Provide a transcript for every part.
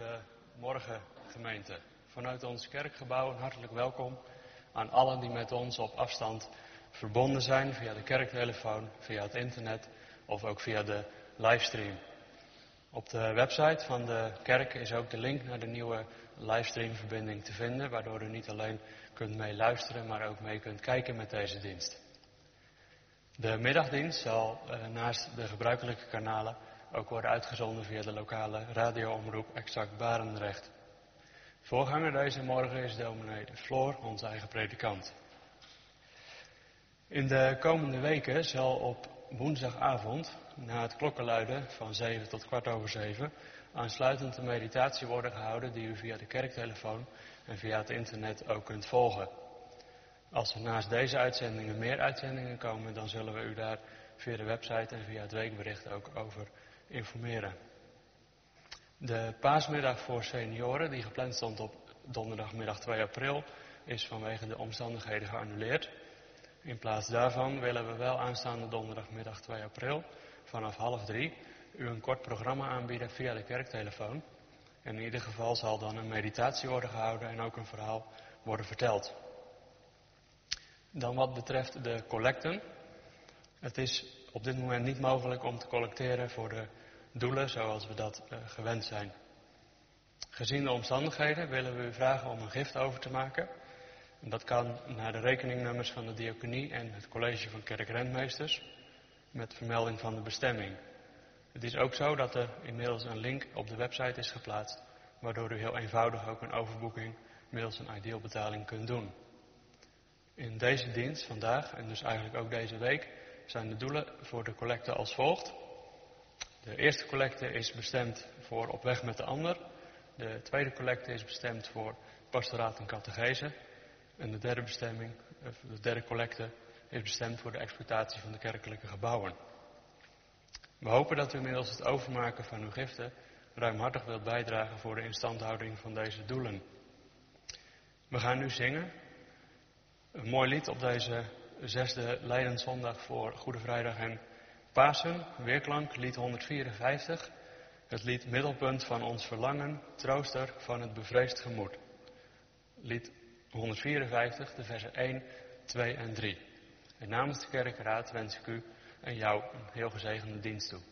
Goedemorgen gemeente. Vanuit ons kerkgebouw hartelijk welkom aan allen die met ons op afstand verbonden zijn via de kerktelefoon, via het internet of ook via de livestream. Op de website van de kerk is ook de link naar de nieuwe livestreamverbinding te vinden, waardoor u niet alleen kunt meeluisteren, maar ook mee kunt kijken met deze dienst. De middagdienst zal naast de gebruikelijke kanalen ook worden uitgezonden via de lokale radioomroep Exact Barendrecht. Voorganger deze morgen is dominee Floor, onze eigen predikant. In de komende weken zal op woensdagavond, na het klokkenluiden van 7 tot 7:15, aansluitend een meditatie worden gehouden die u via de kerktelefoon en via het internet ook kunt volgen. Als er naast deze uitzendingen meer uitzendingen komen, dan zullen we u daar via de website en via het weekbericht ook over informeren. De paasmiddag voor senioren, die gepland stond op donderdagmiddag 2 april, is vanwege de omstandigheden geannuleerd. In plaats daarvan willen we wel aanstaande donderdagmiddag 2 april vanaf 2:30 u een kort programma aanbieden via de kerktelefoon. En in ieder geval zal dan een meditatie worden gehouden en ook een verhaal worden verteld. Dan wat betreft de collecten. Het is op dit moment niet mogelijk om te collecteren voor de doelen zoals we dat gewend zijn. Gezien de omstandigheden willen we u vragen om een gift over te maken. En dat kan naar de rekeningnummers van de diaconie en het college van kerkrentmeesters met vermelding van de bestemming. Het is ook zo dat er inmiddels een link op de website is geplaatst, waardoor u heel eenvoudig ook een overboeking middels een idealbetaling kunt doen. In deze dienst vandaag en dus eigenlijk ook deze week zijn de doelen voor de collecte als volgt. De eerste collecte is bestemd voor Op weg met de ander. De tweede collecte is bestemd voor pastoraat en catechese. En de derde collecte is bestemd voor de exploitatie van de kerkelijke gebouwen. We hopen dat u middels het overmaken van uw giften ruimhartig wilt bijdragen voor de instandhouding van deze doelen. We gaan nu zingen. Een mooi lied op deze 6e Lijdenszondag voor Goede Vrijdag en Pasen. Weerklank, lied 154. Het lied Middelpunt van ons verlangen, trooster van het bevreesd gemoed. Lied 154, de versen 1, 2 en 3. En namens de kerkenraad wens ik u en jou een heel gezegende dienst toe.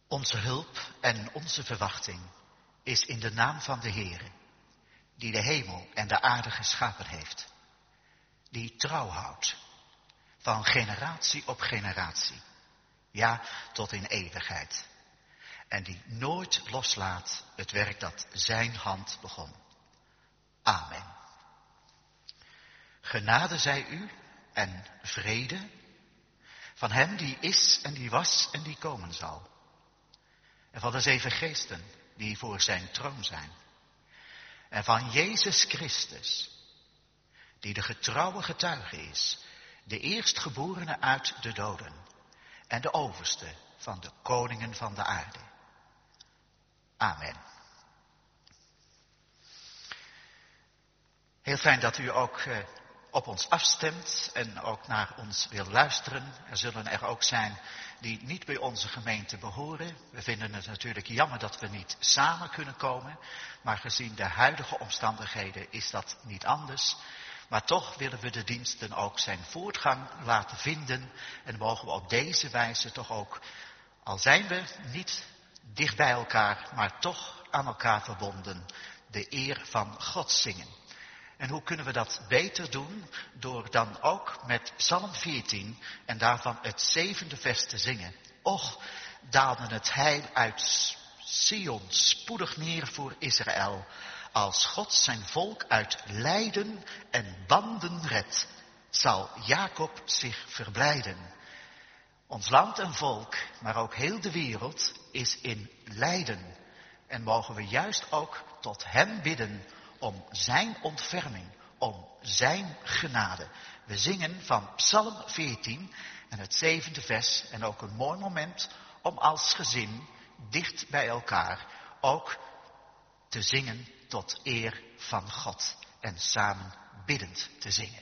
Onze hulp en onze verwachting is in de naam van de Heere, die de hemel en de aarde geschapen heeft, die trouw houdt, van generatie op generatie, ja, tot in eeuwigheid, en die nooit loslaat het werk dat zijn hand begon. Amen. Genade zij u en vrede van hem die is en die was en die komen zal. En van de 7 geesten die voor zijn troon zijn. En van Jezus Christus, die de getrouwe getuige is, de eerstgeborene uit de doden en de overste van de koningen van de aarde. Amen. Heel fijn dat u ook op ons afstemt en ook naar ons wil luisteren. Er zullen er ook zijn die niet bij onze gemeente behoren. We vinden het natuurlijk jammer dat we niet samen kunnen komen, maar gezien de huidige omstandigheden is dat niet anders. Maar toch willen we de diensten ook zijn voortgang laten vinden en mogen we op deze wijze toch ook, al zijn we niet dicht bij elkaar, maar toch aan elkaar verbonden, de eer van God zingen. En hoe kunnen we dat beter doen? Door dan ook met Psalm 14 en daarvan het 7e vers te zingen. Och, daalde het heil uit Sion spoedig neer voor Israël, als God zijn volk uit lijden en banden redt, zal Jacob zich verblijden. Ons land en volk, maar ook heel de wereld, is in lijden. En mogen we juist ook tot hem bidden om zijn ontferming, om zijn genade. We zingen van Psalm 14 en het 7e vers en ook een mooi moment om als gezin dicht bij elkaar ook te zingen tot eer van God en samen biddend te zingen.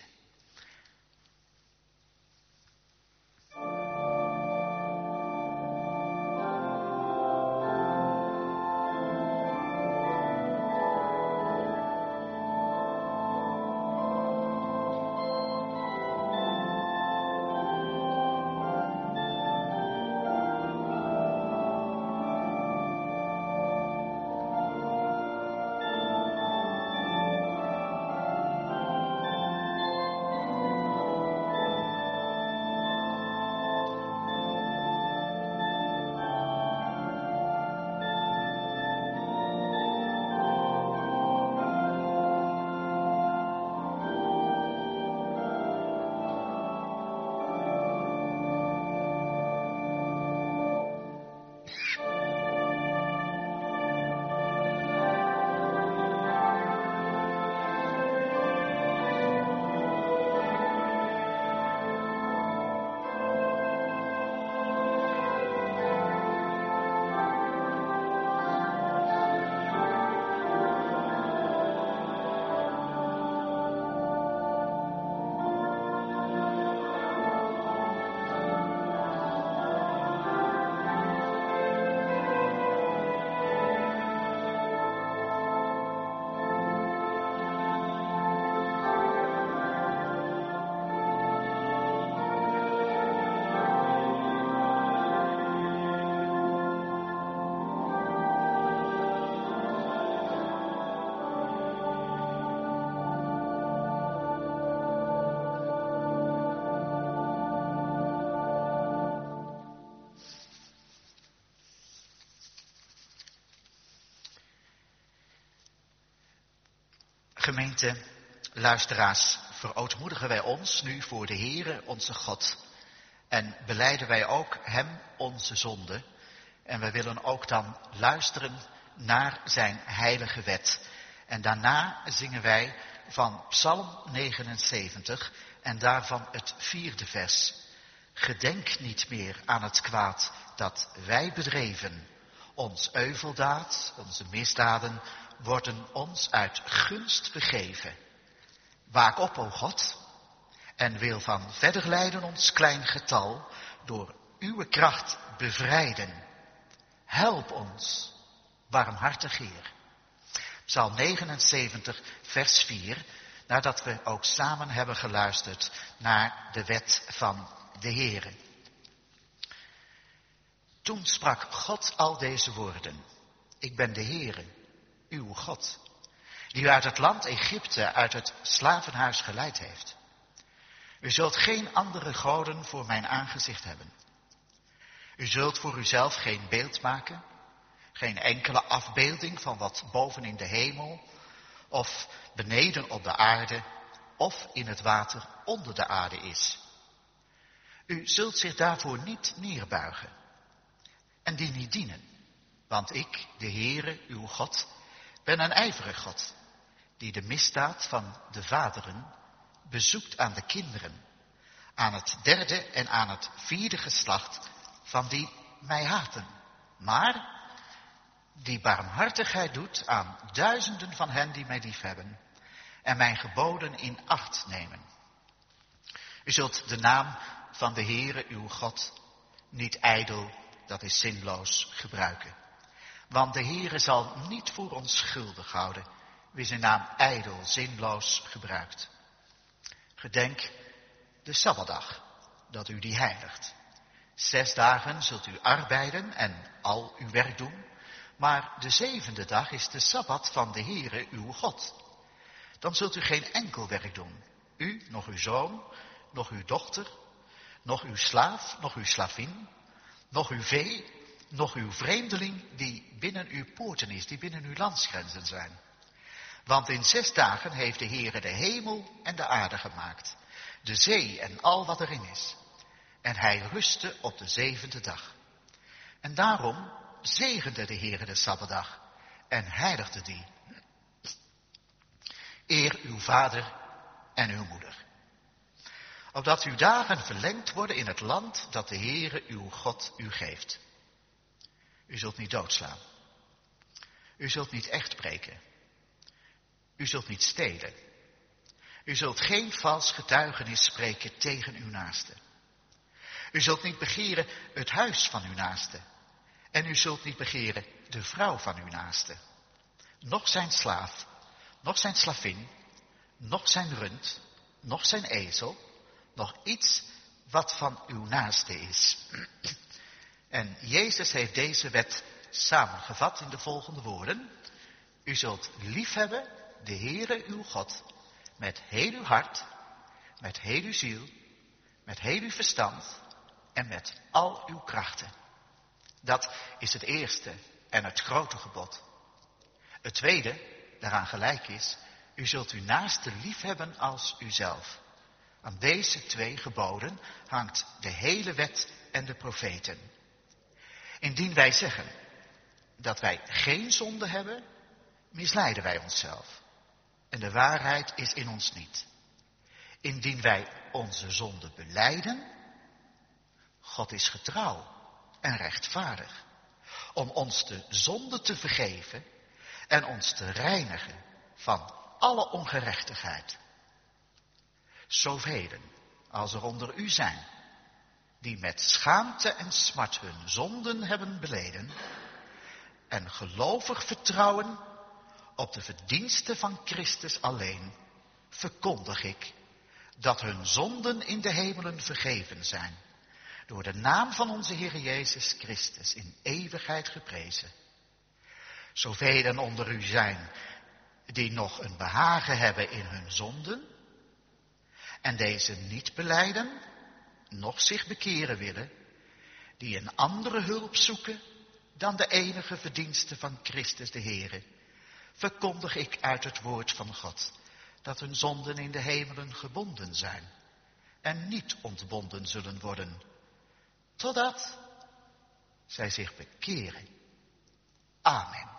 Gemeente, luisteraars, verootmoedigen wij ons nu voor de Heere, onze God. En belijden wij ook hem onze zonde. En wij willen ook dan luisteren naar zijn heilige wet. En daarna zingen wij van Psalm 79 en daarvan het 4e vers. Gedenk niet meer aan het kwaad dat wij bedreven. Ons euveldaad, onze misdaden, worden ons uit gunst vergeven. Waak op, o God, en wil van verder lijden ons klein getal door uw kracht bevrijden. Help ons, barmhartig Heer. Psalm 79, vers 4, nadat we ook samen hebben geluisterd naar de wet van de Heere. Toen sprak God al deze woorden. Ik ben de Heere, uw God, die u uit het land Egypte, uit het slavenhuis geleid heeft. U zult geen andere goden voor mijn aangezicht hebben. U zult voor uzelf geen beeld maken, geen enkele afbeelding van wat boven in de hemel, of beneden op de aarde, of in het water onder de aarde is. U zult zich daarvoor niet neerbuigen en die niet dienen, want ik, de Heere, uw God, ben een ijverig God, die de misdaad van de vaderen bezoekt aan de kinderen, aan het 3e en aan het 4e geslacht van die mij haten, maar die barmhartigheid doet aan duizenden van hen die mij liefhebben en mijn geboden in acht nemen. U zult de naam van de Heere uw God niet ijdel, dat is zinloos, gebruiken. Want de Heere zal niet voor ons schuldig houden wie zijn naam ijdel, zinloos gebruikt. Gedenk de Sabbatdag, dat u die heiligt. 6 dagen zult u arbeiden en al uw werk doen, maar de 7e dag is de Sabbat van de Heere uw God. Dan zult u geen enkel werk doen, u, nog uw zoon, nog uw dochter, nog uw slaaf, nog uw slavin, nog uw vee, nog uw vreemdeling die binnen uw poorten is, die binnen uw landsgrenzen zijn. Want in 6 dagen heeft de Heere de hemel en de aarde gemaakt, de zee en al wat erin is. En hij rustte op de 7e dag. En daarom zegende de Heere de Sabbatdag en heiligde die. Eer uw vader en uw moeder. Opdat uw dagen verlengd worden in het land dat de Heere uw God u geeft. U zult niet doodslaan. U zult niet echt spreken. U zult niet stelen. U zult geen vals getuigenis spreken tegen uw naaste. U zult niet begeren het huis van uw naaste. En u zult niet begeren de vrouw van uw naaste. Noch zijn slaaf, noch zijn slavin, noch zijn rund, noch zijn ezel, nog iets wat van uw naaste is. En Jezus heeft deze wet samengevat in de volgende woorden. U zult liefhebben de Heere uw God met heel uw hart, met heel uw ziel, met heel uw verstand en met al uw krachten. Dat is het eerste en het grote gebod. Het tweede, daaraan gelijk is, u zult uw naaste liefhebben als uzelf. Aan deze 2 geboden hangt de hele wet en de profeten. Indien wij zeggen dat wij geen zonde hebben, misleiden wij onszelf. En de waarheid is in ons niet. Indien wij onze zonde belijden, God is getrouw en rechtvaardig, om ons de zonde te vergeven en ons te reinigen van alle ongerechtigheid. Zovelen als er onder u zijn, die met schaamte en smart hun zonden hebben beleden en gelovig vertrouwen op de verdiensten van Christus alleen, verkondig ik dat hun zonden in de hemelen vergeven zijn, door de naam van onze Heer Jezus Christus in eeuwigheid geprezen. Zovelen onder u zijn die nog een behagen hebben in hun zonden en deze niet belijden, noch zich bekeren willen, die een andere hulp zoeken dan de enige verdienste van Christus de Heere, verkondig ik uit het woord van God dat hun zonden in de hemelen gebonden zijn en niet ontbonden zullen worden, totdat zij zich bekeren. Amen.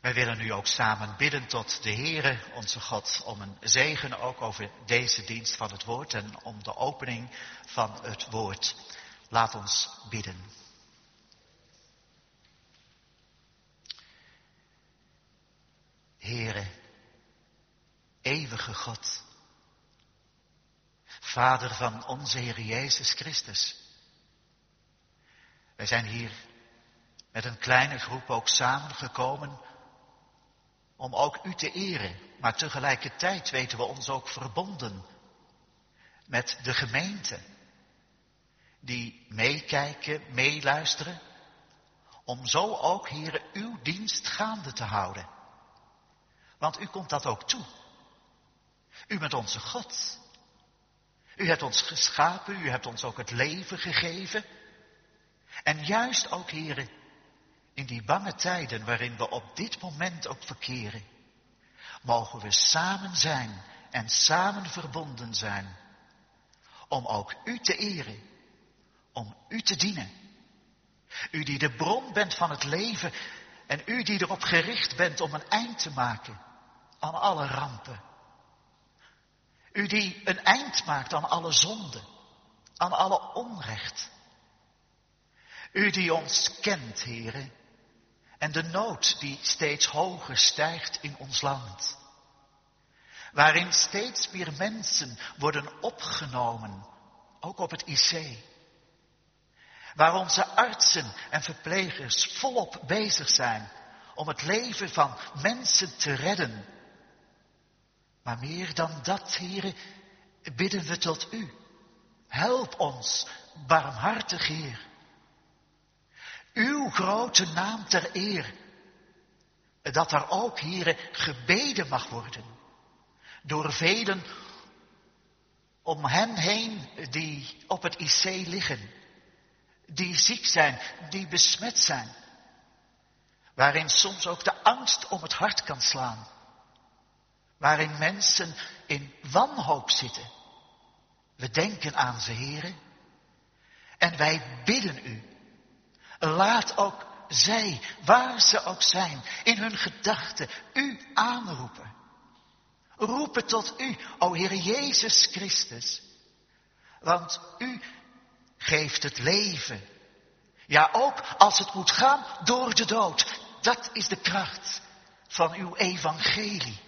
Wij willen nu ook samen bidden tot de Heere, onze God, om een zegen ook over deze dienst van het woord en om de opening van het woord. Laat ons bidden. Heere, eeuwige God, Vader van onze Heer Jezus Christus. Wij zijn hier met een kleine groep ook samengekomen om ook u te eren. Maar tegelijkertijd weten we ons ook verbonden met de gemeente. Die meekijken, meeluisteren. Om zo ook, Heere, uw dienst gaande te houden. Want u komt dat ook toe. U bent onze God. U hebt ons geschapen, u hebt ons ook het leven gegeven. En juist ook, Heere, in die bange tijden waarin we op dit moment ook verkeren, mogen we samen zijn en samen verbonden zijn. Om ook u te eren, om u te dienen. U die de bron bent van het leven en u die erop gericht bent om een eind te maken aan alle rampen. U die een eind maakt aan alle zonde, aan alle onrecht. U die ons kent, Heere, en de nood die steeds hoger stijgt in ons land. Waarin steeds meer mensen worden opgenomen, ook op het IC. Waar onze artsen en verplegers volop bezig zijn om het leven van mensen te redden. Maar meer dan dat, Heere, bidden we tot u. Help ons, barmhartig Heer. Uw grote naam ter eer. Dat er ook, Heere, gebeden mag worden. Door velen om hen heen die op het IC liggen. Die ziek zijn, die besmet zijn. Waarin soms ook de angst om het hart kan slaan. Waarin mensen in wanhoop zitten. We denken aan ze, Heere. En wij bidden u. Laat ook zij, waar ze ook zijn, in hun gedachten u aanroepen. Roepen tot u, o Heer Jezus Christus. Want u geeft het leven. Ja, ook als het moet gaan door de dood. Dat is de kracht van uw evangelie.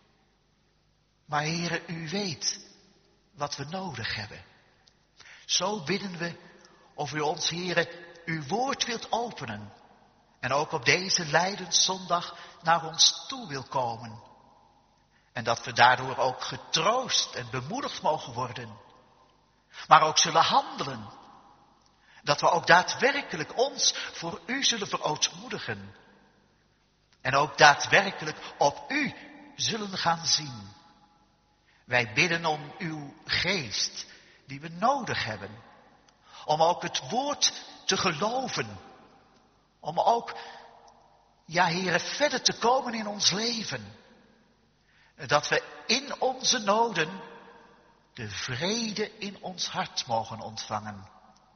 Maar Heere, u weet wat we nodig hebben. Zo bidden we of u ons, Heere, uw woord wilt openen. En ook op deze Lijdenszondag naar ons toe wil komen. En dat we daardoor ook getroost en bemoedigd mogen worden. Maar ook zullen handelen. Dat we ook daadwerkelijk ons voor u zullen verootmoedigen. En ook daadwerkelijk op u zullen gaan zien. Wij bidden om uw geest die we nodig hebben. Om ook het woord te geloven. Om ook, ja Heere, verder te komen in ons leven. Dat we in onze noden de vrede in ons hart mogen ontvangen.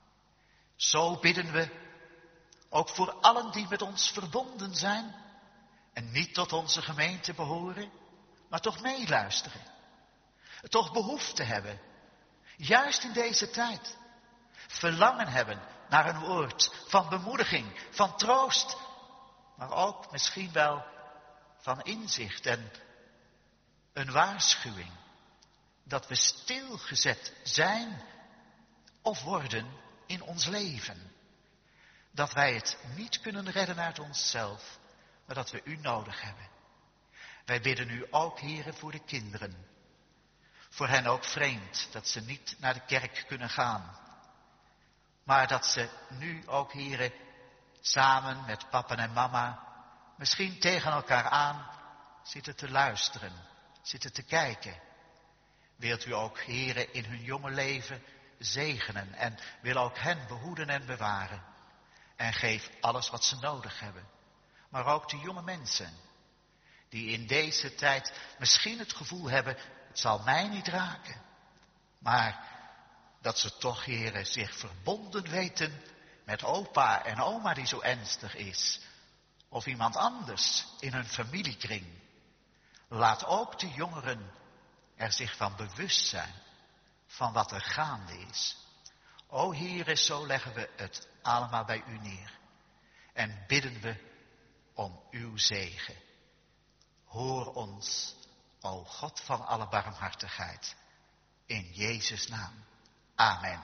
Zo bidden we ook voor allen die met ons verbonden zijn. En niet tot onze gemeente behoren, maar toch meeluisteren. Toch behoefte hebben, juist in deze tijd. Verlangen hebben naar een woord van bemoediging, van troost. Maar ook misschien wel van inzicht en een waarschuwing. Dat we stilgezet zijn of worden in ons leven. Dat wij het niet kunnen redden uit onszelf, maar dat we u nodig hebben. Wij bidden u ook, Heere, voor de kinderen. Voor hen ook vreemd dat ze niet naar de kerk kunnen gaan. Maar dat ze nu ook, Heere, samen met papa en mama, misschien tegen elkaar aan, zitten te luisteren, zitten te kijken. Wilt u ook, Heere, in hun jonge leven zegenen en wil ook hen behoeden en bewaren. En geef alles wat ze nodig hebben. Maar ook de jonge mensen, die in deze tijd misschien het gevoel hebben, het zal mij niet raken. Maar dat ze toch, Heere, zich verbonden weten met opa en oma die zo ernstig is. of iemand anders in hun familiekring. Laat ook de jongeren er zich van bewust zijn van wat er gaande is. O Heere, zo leggen we het allemaal bij u neer. En bidden we om uw zegen. Hoor ons, o God van alle barmhartigheid. In Jezus' naam. Amen.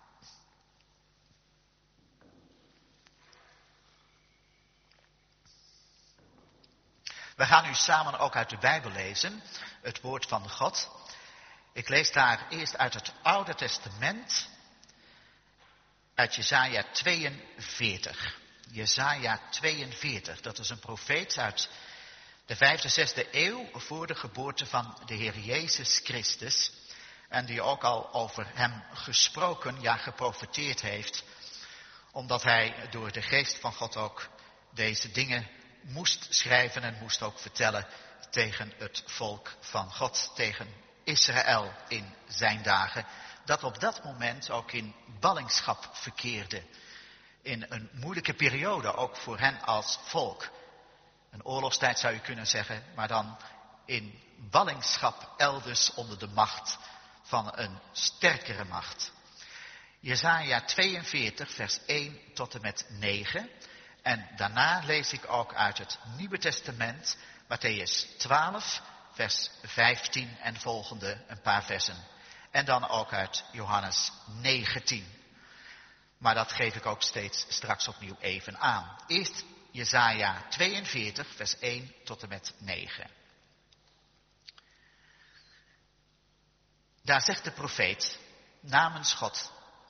We gaan nu samen ook uit de Bijbel lezen, het woord van God. Ik lees daar eerst uit het Oude Testament, uit Jesaja 42. Jesaja 42, dat is een profeet uit de 5e, 6e eeuw voor de geboorte van de Heer Jezus Christus. En die ook al over hem gesproken, ja geprofeteerd heeft. Omdat hij door de geest van God ook deze dingen moest schrijven en moest ook vertellen tegen het volk van God, tegen Israël in zijn dagen, dat op dat moment ook in ballingschap verkeerde. In een moeilijke periode, ook voor hen als volk. Een oorlogstijd zou je kunnen zeggen, maar dan in ballingschap elders onder de macht van een sterkere macht. Jesaja 42, vers 1 tot en met 9. En daarna lees ik ook uit het Nieuwe Testament, Mattheüs 12, vers 15 en volgende, een paar versen. En dan ook uit Johannes 19. Maar dat geef ik ook steeds straks opnieuw even aan. Eerst Jesaja 42, vers 1 tot en met 9. Daar zegt de profeet namens God: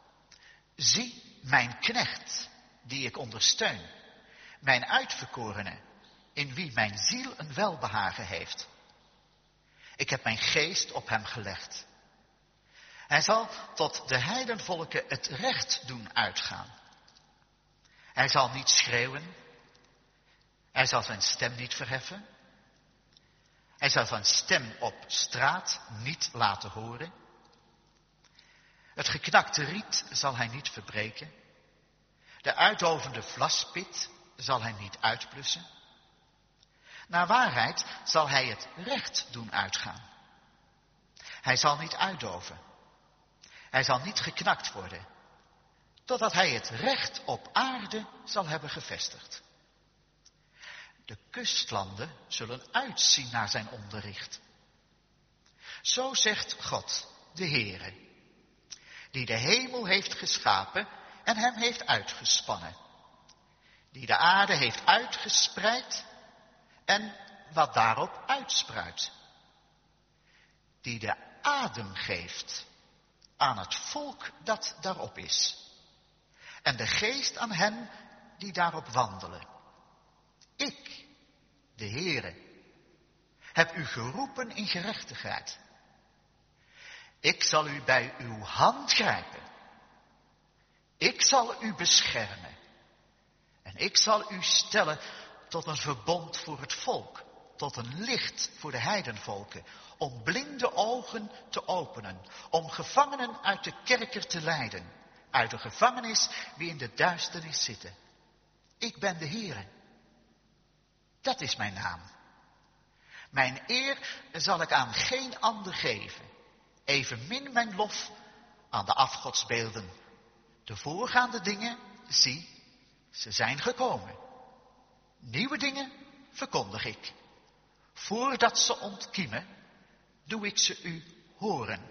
zie mijn knecht, die ik ondersteun, mijn uitverkorene, in wie mijn ziel een welbehagen heeft. Ik heb mijn geest op hem gelegd. Hij zal tot de heidenvolken het recht doen uitgaan. Hij zal niet schreeuwen. Hij zal zijn stem niet verheffen. Hij zal zijn stem op straat niet laten horen. Het geknakte riet zal hij niet verbreken. De uitdovende vlaspit zal hij niet uitblussen. Naar waarheid zal hij het recht doen uitgaan. Hij zal niet uitdoven. Hij zal niet geknakt worden, totdat hij het recht op aarde zal hebben gevestigd. De kustlanden zullen uitzien naar zijn onderricht. Zo zegt God, de Heere, die de hemel heeft geschapen en hem heeft uitgespannen. Die de aarde heeft uitgespreid en wat daarop uitspruit. Die de adem geeft aan het volk dat daarop is. En de geest aan hen die daarop wandelen. Ik, de Heere, heb u geroepen in gerechtigheid. Ik zal u bij uw hand grijpen. Ik zal u beschermen. En ik zal u stellen tot een verbond voor het volk. Tot een licht voor de heidenvolken. Om blinde ogen te openen. Om gevangenen uit de kerker te leiden. Uit de gevangenis wie in de duisternis zitten. Ik ben de Heere. Dat is mijn naam. Mijn eer zal ik aan geen ander geven. Evenmin mijn lof aan de afgodsbeelden. De voorgaande dingen, zie, ze zijn gekomen. Nieuwe dingen verkondig ik. Voordat ze ontkiemen, doe ik ze u horen.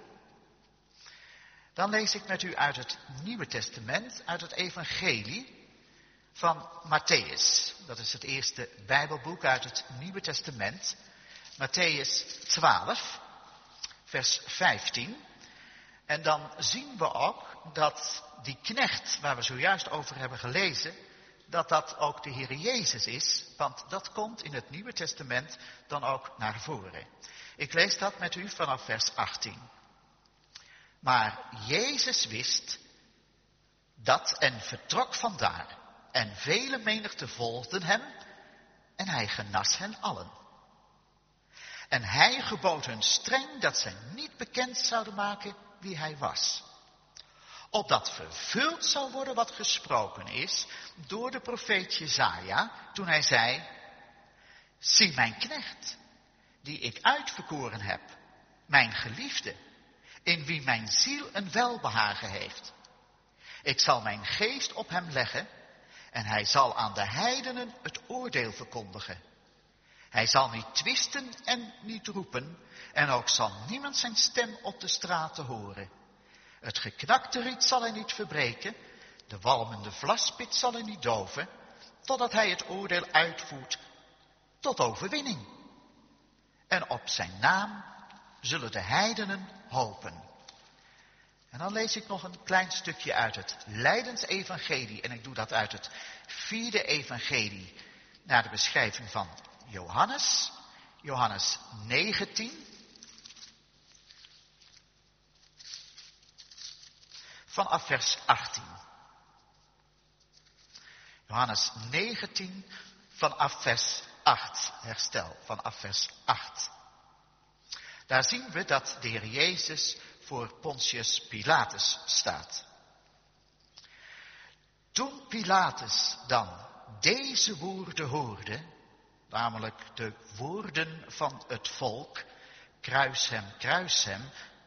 Dan lees ik met u uit het Nieuwe Testament, uit het Evangelie van Mattheüs. Dat is het eerste Bijbelboek uit het Nieuwe Testament. Mattheüs 12, vers 15. En dan zien we ook dat die knecht waar we zojuist over hebben gelezen, dat dat ook de Heer Jezus is, want dat komt in het Nieuwe Testament dan ook naar voren. Ik lees dat met u vanaf vers 18. Maar Jezus wist dat en vertrok vandaar. En vele menigte volgden hem en hij genas hen allen. En hij gebood hun streng dat zij niet bekend zouden maken wie hij was. opdat vervuld zal worden wat gesproken is door de profeet Jesaja, toen hij zei, zie mijn knecht, die ik uitverkoren heb, mijn geliefde, in wie mijn ziel een welbehagen heeft. Ik zal mijn geest op hem leggen en hij zal aan de heidenen het oordeel verkondigen. Hij zal niet twisten en niet roepen en ook zal niemand zijn stem op de straten horen. Het geknakte riet zal hij niet verbreken, de walmende vlaspit zal hij niet doven, totdat hij het oordeel uitvoert tot overwinning. En op zijn naam zullen de heidenen hopen. En dan lees ik nog een klein stukje uit het Lijdensevangelie. En ik doe dat uit het 4e evangelie naar de beschrijving van Johannes. Johannes 19. Vanaf vers 18. Johannes 19 vanaf vers 8. Herstel, vanaf vers 8. Daar zien we dat de Heer Jezus voor Pontius Pilatus staat. Toen Pilatus dan deze woorden hoorde, namelijk de woorden van het volk, kruis hem,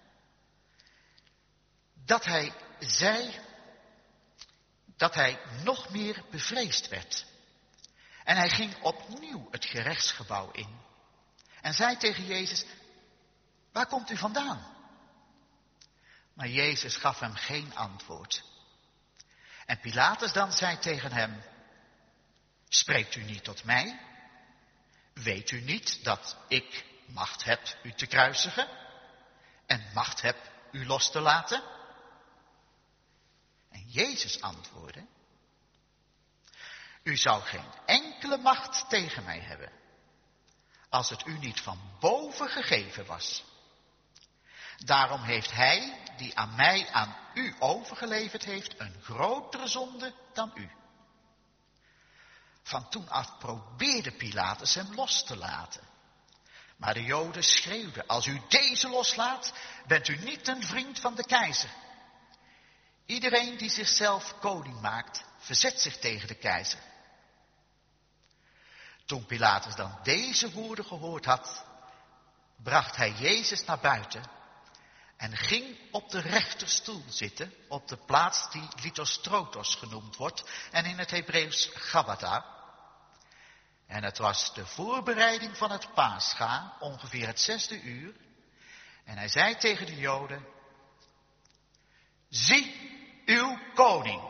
dat hij zei dat hij nog meer bevreesd werd. En hij ging opnieuw het gerechtsgebouw in en zei tegen Jezus, waar komt u vandaan? Maar Jezus gaf hem geen antwoord. En Pilatus dan zei tegen hem, spreekt u niet tot mij? Weet u niet dat ik macht heb u te kruisigen en macht heb u los te laten? En Jezus antwoordde, u zou geen enkele macht tegen mij hebben, als het u niet van boven gegeven was. Daarom heeft hij, die aan mij aan u overgeleverd heeft, een grotere zonde dan u. Van toen af probeerde Pilatus hem los te laten. Maar de Joden schreeuwden, als u deze loslaat, bent u niet een vriend van de keizer. Iedereen die zichzelf koning maakt, verzet zich tegen de keizer. Toen Pilatus dan deze woorden gehoord had, bracht hij Jezus naar buiten en ging op de rechterstoel zitten, op de plaats die Lithostrotos genoemd wordt en in het Hebreeuws Gabbatha. En het was de voorbereiding van het Pascha, ongeveer het 6e uur. En hij zei tegen de Joden, zie uw koning.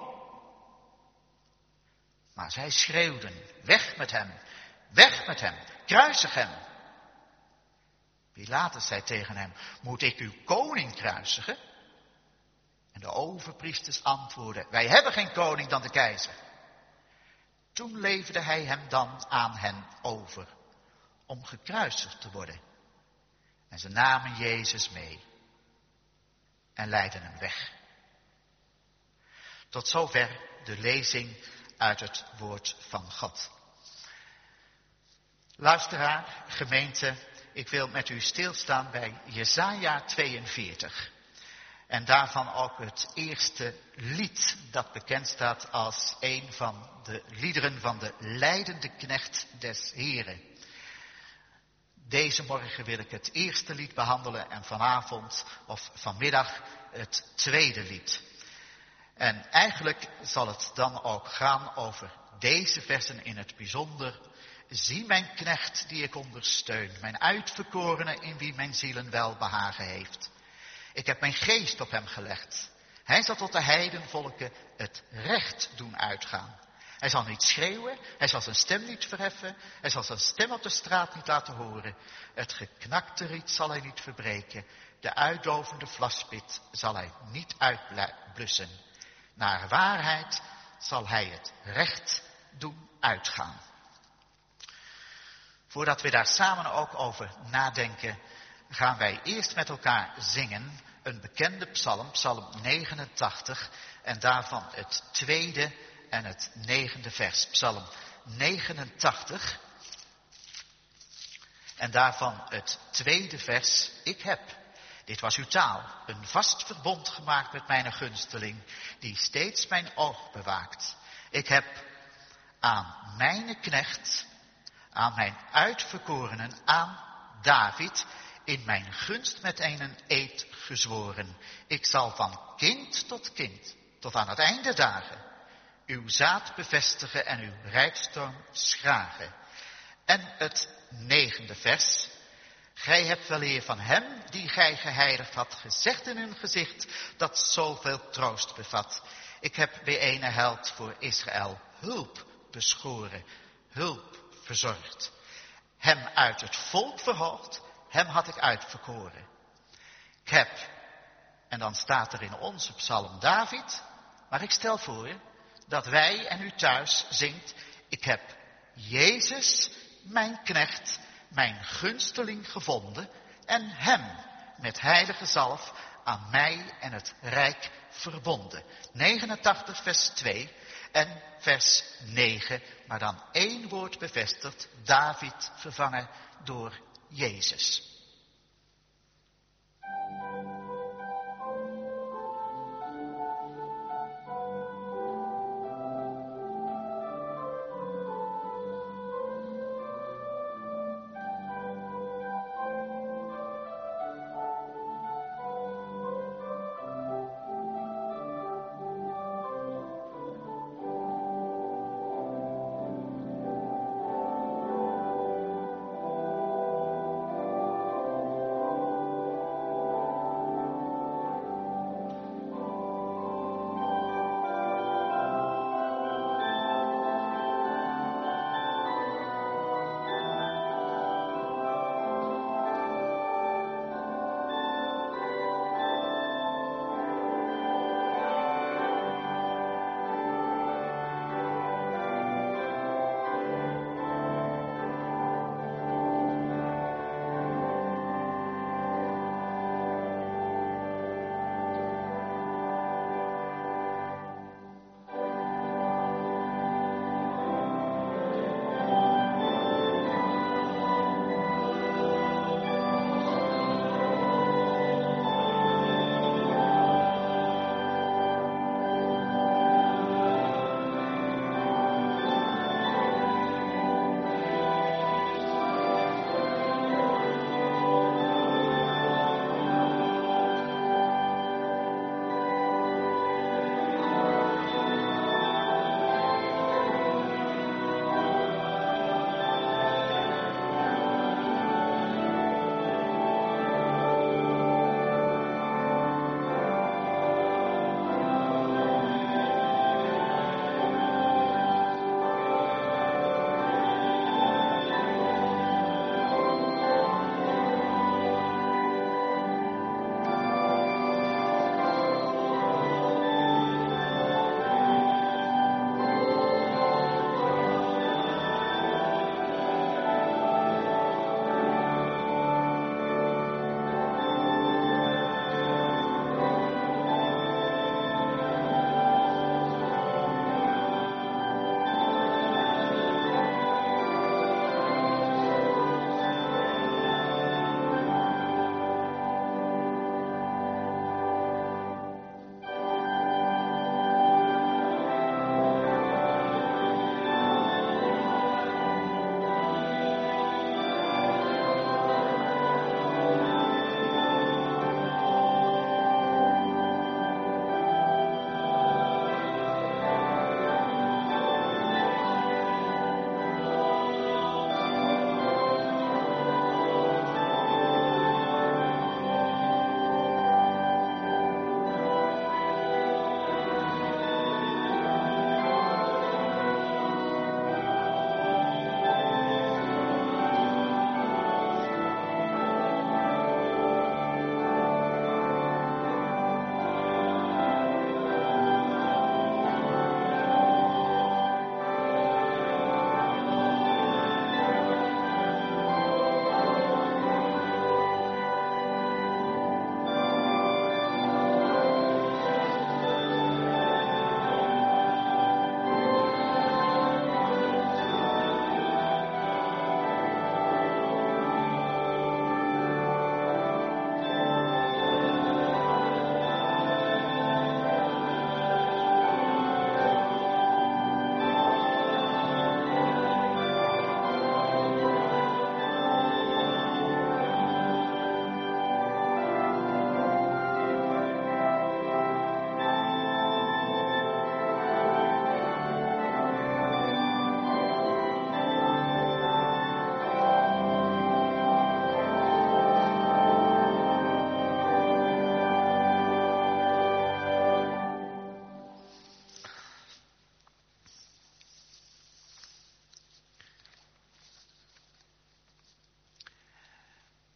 Maar zij schreeuwden, weg met hem, kruisig hem. Pilatus zei tegen hem, moet ik uw koning kruisigen? En de overpriesters antwoordden, wij hebben geen koning dan de keizer. Toen leverde hij hem dan aan hen over, om gekruisigd te worden. En ze namen Jezus mee en leidden hem weg. Tot zover de lezing uit het woord van God. Luisteraar, gemeente, ik wil met u stilstaan bij Jesaja 42. En daarvan ook het eerste lied dat bekend staat als een van de liederen van de lijdende knecht des Heren. Deze morgen wil ik het eerste lied behandelen en vanavond of vanmiddag het tweede lied. En eigenlijk zal het dan ook gaan over deze versen in het bijzonder. Zie mijn knecht die ik ondersteun, mijn uitverkorene in wie mijn ziel een welbehagen heeft. Ik heb mijn geest op hem gelegd. Hij zal tot de heidenvolken het recht doen uitgaan. Hij zal niet schreeuwen, hij zal zijn stem niet verheffen, hij zal zijn stem op de straat niet laten horen. Het geknakte riet zal hij niet verbreken, de uitdovende vlaspit zal hij niet uitblussen. Naar waarheid zal hij het recht doen uitgaan. Voordat we daar samen ook over nadenken, gaan wij eerst met elkaar zingen een bekende psalm, psalm 89, en daarvan het 2e en het 9e vers. Psalm 89 en daarvan het 2e vers. Dit was uw taal, een vast verbond gemaakt met mijn gunsteling, die steeds mijn oog bewaakt. Ik heb aan mijn knecht, aan mijn uitverkorenen, aan David, in mijn gunst met een eed gezworen. Ik zal van kind, tot aan het einde dagen, uw zaad bevestigen en uw rijkdom schragen. En het 9e vers. Gij hebt weleer van hem, die gij geheiligd had, gezegd in hun gezicht, dat zoveel troost bevat. Ik heb bij ene held voor Israël hulp beschoren, hulp verzorgd. Hem uit het volk verhoogd, hem had ik uitverkoren. Ik heb, en dan staat er in onze psalm David, maar ik stel voor dat wij en u thuis zingt, ik heb Jezus, mijn knecht, mijn gunsteling gevonden en hem met heilige zalf aan mij en het rijk verbonden. 89 vers 2 en vers 9, maar dan 1 woord bevestigd, David vervangen door Jezus.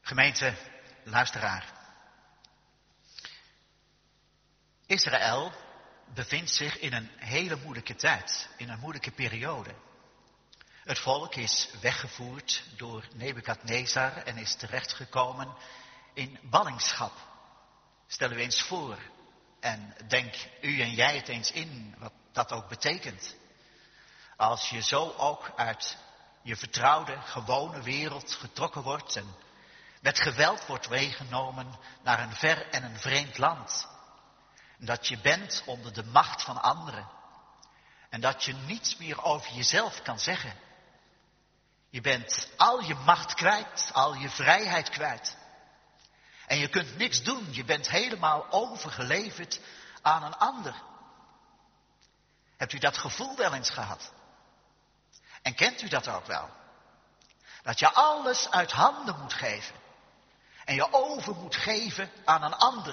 Gemeente, luisteraar. Israël bevindt zich in een hele moeilijke tijd, in een moeilijke periode. Het volk is weggevoerd door Nebukadnezar en is terechtgekomen in ballingschap. Stel u eens voor en denk u en jij het eens in wat dat ook betekent. Als je zo ook uit je vertrouwde, gewone wereld getrokken wordt en met geweld wordt meegenomen naar een ver en een vreemd land. En dat je bent onder de macht van anderen. En dat je niets meer over jezelf kan zeggen. Je bent al je macht kwijt, al je vrijheid kwijt. En je kunt niks doen, je bent helemaal overgeleverd aan een ander. Hebt u dat gevoel wel eens gehad? En kent u dat ook wel? Dat je alles uit handen moet geven. En je over moet geven aan een ander.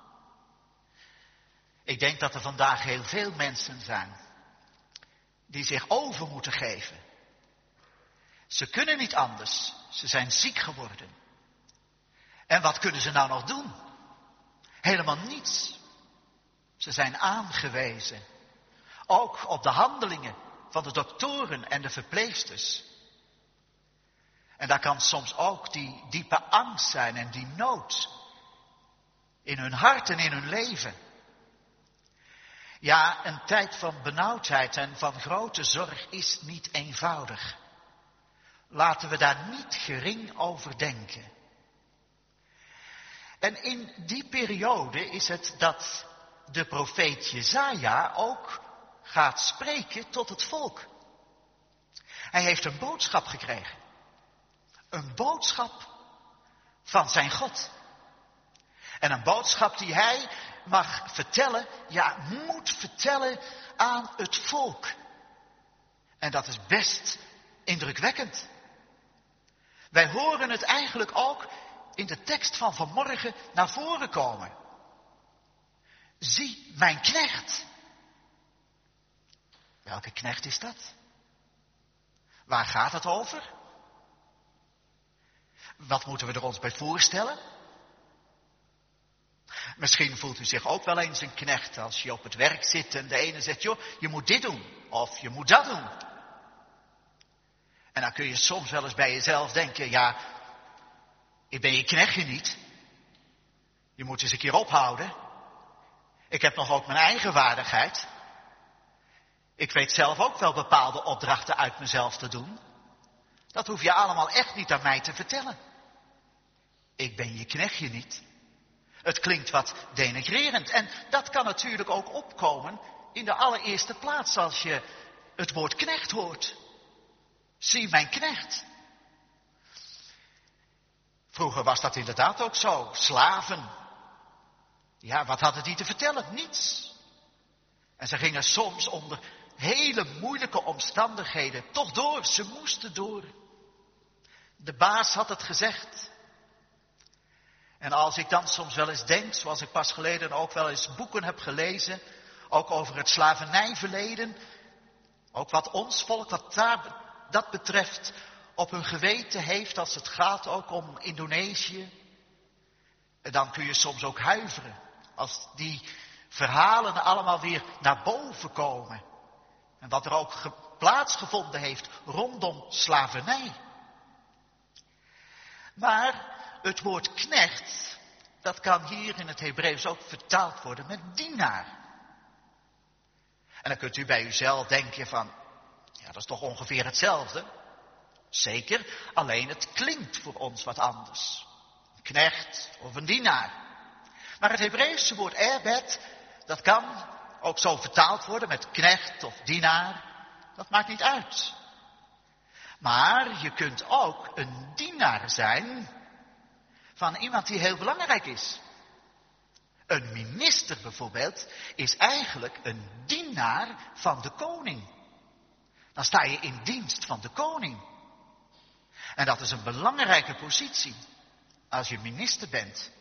Ik denk dat er vandaag heel veel mensen zijn die zich over moeten geven. Ze kunnen niet anders. Ze zijn ziek geworden. En wat kunnen ze nou nog doen? Helemaal niets. Ze zijn aangewezen. Ook op de handelingen van de doktoren en de verpleegsters. En daar kan soms ook die diepe angst zijn en die nood. In hun hart en in hun leven. Ja, een tijd van benauwdheid en van grote zorg is niet eenvoudig. Laten we daar niet gering over denken. En in die periode is het dat de profeet Jesaja ook gaat spreken tot het volk. Hij heeft een boodschap gekregen. Een boodschap van zijn God. En een boodschap die hij mag vertellen, ja, moet vertellen aan het volk. En dat is best indrukwekkend. Wij horen het eigenlijk ook in de tekst van vanmorgen naar voren komen. Zie mijn knecht. Welke knecht is dat? Waar gaat het over? Wat moeten we er ons bij voorstellen? Misschien voelt u zich ook wel eens een knecht als je op het werk zit en de ene zegt, joh, je moet dit doen of je moet dat doen. En dan kun je soms wel eens bij jezelf denken, ja, ik ben je knechtje niet. Je moet eens een keer ophouden. Ik heb nog ook mijn eigen waardigheid. Ik weet zelf ook wel bepaalde opdrachten uit mezelf te doen. Dat hoef je allemaal echt niet aan mij te vertellen. Ik ben je knechtje niet. Het klinkt wat denigrerend. En dat kan natuurlijk ook opkomen in de allereerste plaats als je het woord knecht hoort. Zie mijn knecht. Vroeger was dat inderdaad ook zo. Slaven. Ja, wat hadden die te vertellen? Niets. En ze gingen soms onder hele moeilijke omstandigheden toch door. Ze moesten door. De baas had het gezegd. En als ik dan soms wel eens denk, zoals ik pas geleden ook wel eens boeken heb gelezen, ook over het slavernijverleden, ook wat ons volk, wat dat betreft, op hun geweten heeft als het gaat ook om Indonesië. En dan kun je soms ook huiveren als die verhalen allemaal weer naar boven komen. En wat er ook plaatsgevonden heeft rondom slavernij. Maar het woord knecht, dat kan hier in het Hebreeuws ook vertaald worden met dienaar. En dan kunt u bij uzelf denken van, ja, dat is toch ongeveer hetzelfde. Zeker, alleen het klinkt voor ons wat anders. Een knecht of een dienaar. Maar het Hebreeuwse woord erbed, dat kan ook zo vertaald worden met knecht of dienaar. Dat maakt niet uit. Maar je kunt ook een dienaar zijn van iemand die heel belangrijk is. Een minister bijvoorbeeld is eigenlijk een dienaar van de koning. Dan sta je in dienst van de koning. En dat is een belangrijke positie als je minister bent.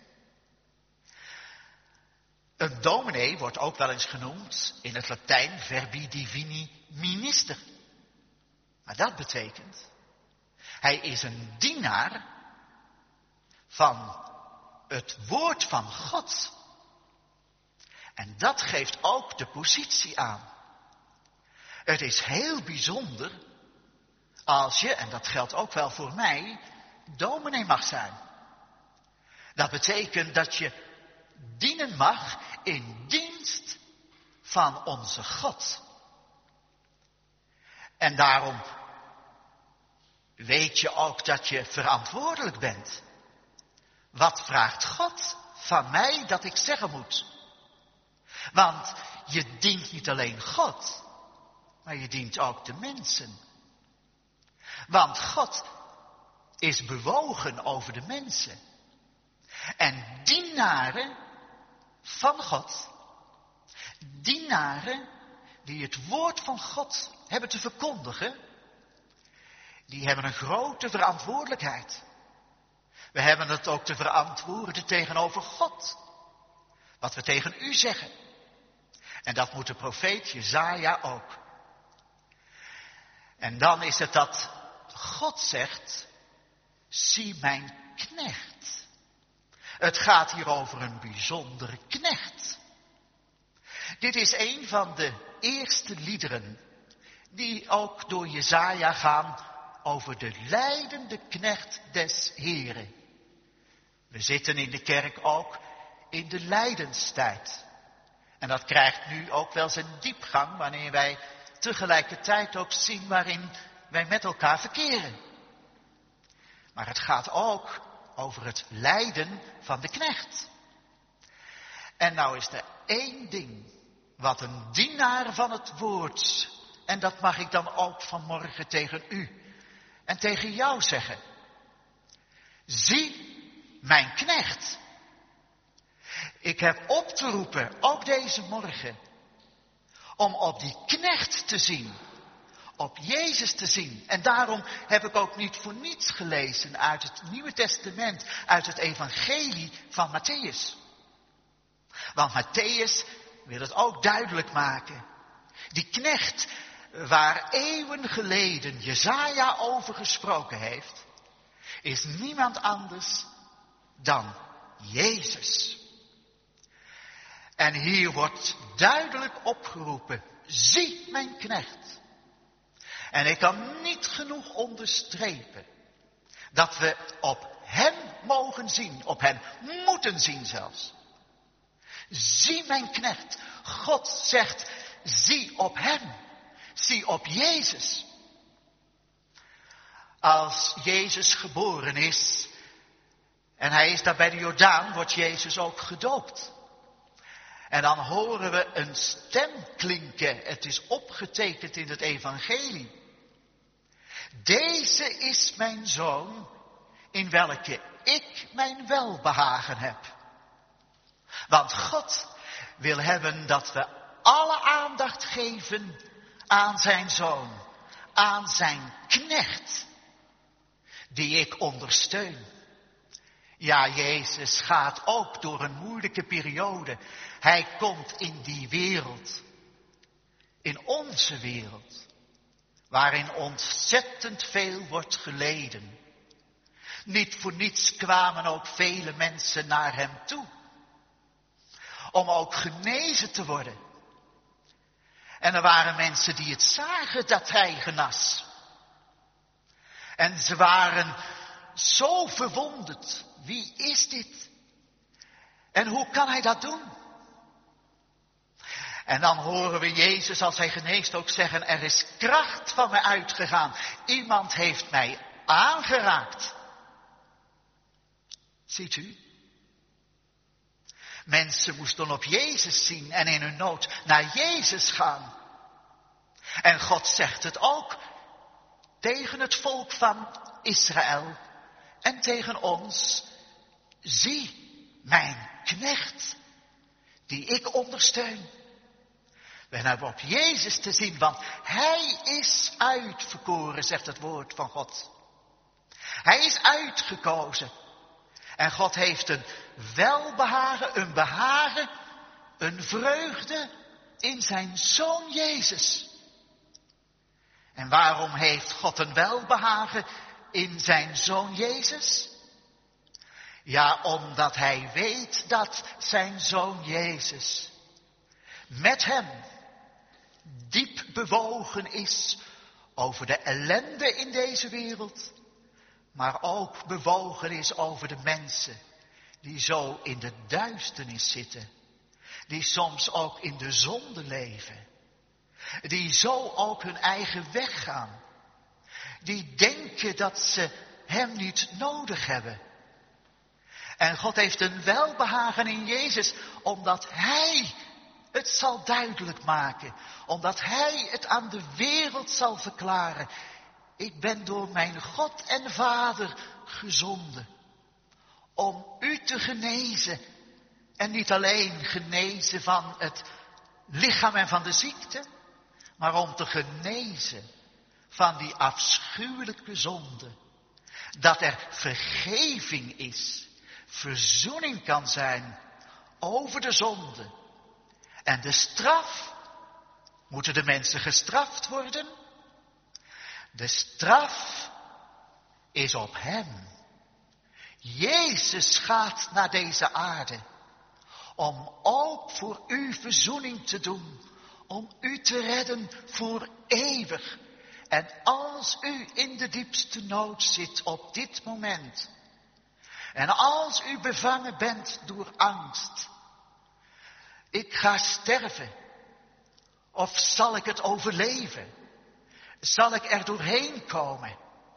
Een dominee wordt ook wel eens genoemd in het Latijn verbi divini minister. Maar dat betekent, hij is een dienaar van het woord van God. En dat geeft ook de positie aan. Het is heel bijzonder als je, en dat geldt ook wel voor mij, dominee mag zijn. Dat betekent dat je dienen mag in dienst van onze God. En daarom weet je ook dat je verantwoordelijk bent. Wat vraagt God van mij dat ik zeggen moet? Want je dient niet alleen God, maar je dient ook de mensen. Want God is bewogen over de mensen. En dienaren van God, dienaren die het woord van God hebben te verkondigen, die hebben een grote verantwoordelijkheid. We hebben het ook te verantwoorden tegenover God. Wat we tegen u zeggen. En dat moet de profeet Jesaja ook. En dan is het dat God zegt, zie mijn knecht. Het gaat hier over een bijzondere knecht. Dit is een van de eerste liederen die ook door Jesaja gaan over de lijdende knecht des Heren. We zitten in de kerk ook in de lijdenstijd. En dat krijgt nu ook wel zijn diepgang wanneer wij tegelijkertijd ook zien waarin wij met elkaar verkeren. Maar het gaat ook over het lijden van de knecht. En nou is er één ding wat een dienaar van het woord, en dat mag ik dan ook vanmorgen tegen u en tegen jou zeggen. Zie mijn knecht. Ik heb op te roepen, ook deze morgen, om op die knecht te zien. Op Jezus te zien. En daarom heb ik ook niet voor niets gelezen uit het Nieuwe Testament, uit het evangelie van Matthäus. Want Matthäus wil het ook duidelijk maken. Die knecht waar eeuwen geleden Jesaja over gesproken heeft, is niemand anders dan Jezus. En hier wordt duidelijk opgeroepen, zie mijn knecht. En ik kan niet genoeg onderstrepen dat we op hem mogen zien, op hem moeten zien zelfs. Zie mijn knecht. God zegt, zie op hem. Zie op Jezus. Als Jezus geboren is en hij is daar bij de Jordaan, wordt Jezus ook gedoopt. En dan horen we een stem klinken. Het is opgetekend in het evangelie. Deze is mijn zoon, in welke ik mijn welbehagen heb. Want God wil hebben dat we alle aandacht geven aan zijn zoon, aan zijn knecht, die ik ondersteun. Ja, Jezus gaat ook door een moeilijke periode. Hij komt in die wereld, in onze wereld, waarin ontzettend veel wordt geleden. Niet voor niets kwamen ook vele mensen naar hem toe, om ook genezen te worden. En er waren mensen die het zagen dat hij genas. En ze waren zo verwonderd. Wie is dit? En hoe kan hij dat doen? En dan horen we Jezus als hij geneest ook zeggen, er is kracht van mij uitgegaan. Iemand heeft mij aangeraakt. Ziet u? Mensen moesten op Jezus zien en in hun nood naar Jezus gaan. En God zegt het ook tegen het volk van Israël en tegen ons. Zie mijn knecht die ik ondersteun. We hebben op Jezus te zien, want hij is uitverkoren, zegt het woord van God. Hij is uitgekozen. En God heeft een welbehagen, een behagen, een vreugde in zijn Zoon Jezus. En waarom heeft God een welbehagen in zijn Zoon Jezus? Ja, omdat hij weet dat zijn zoon Jezus met hem diep bewogen is over de ellende in deze wereld, maar ook bewogen is over de mensen die zo in de duisternis zitten, die soms ook in de zonde leven, die zo ook hun eigen weg gaan, die denken dat ze hem niet nodig hebben. En God heeft een welbehagen in Jezus, omdat hij het zal duidelijk maken, omdat hij het aan de wereld zal verklaren. Ik ben door mijn God en Vader gezonden om u te genezen. En niet alleen genezen van het lichaam en van de ziekte, maar om te genezen van die afschuwelijke zonde. Dat er vergeving is, verzoening kan zijn over de zonde. En de straf, moeten de mensen gestraft worden? De straf is op hem. Jezus gaat naar deze aarde om ook voor u verzoening te doen, om u te redden voor eeuwig. En als u in de diepste nood zit op dit moment, en als u bevangen bent door angst, ik ga sterven, of zal ik het overleven? Zal ik er doorheen komen?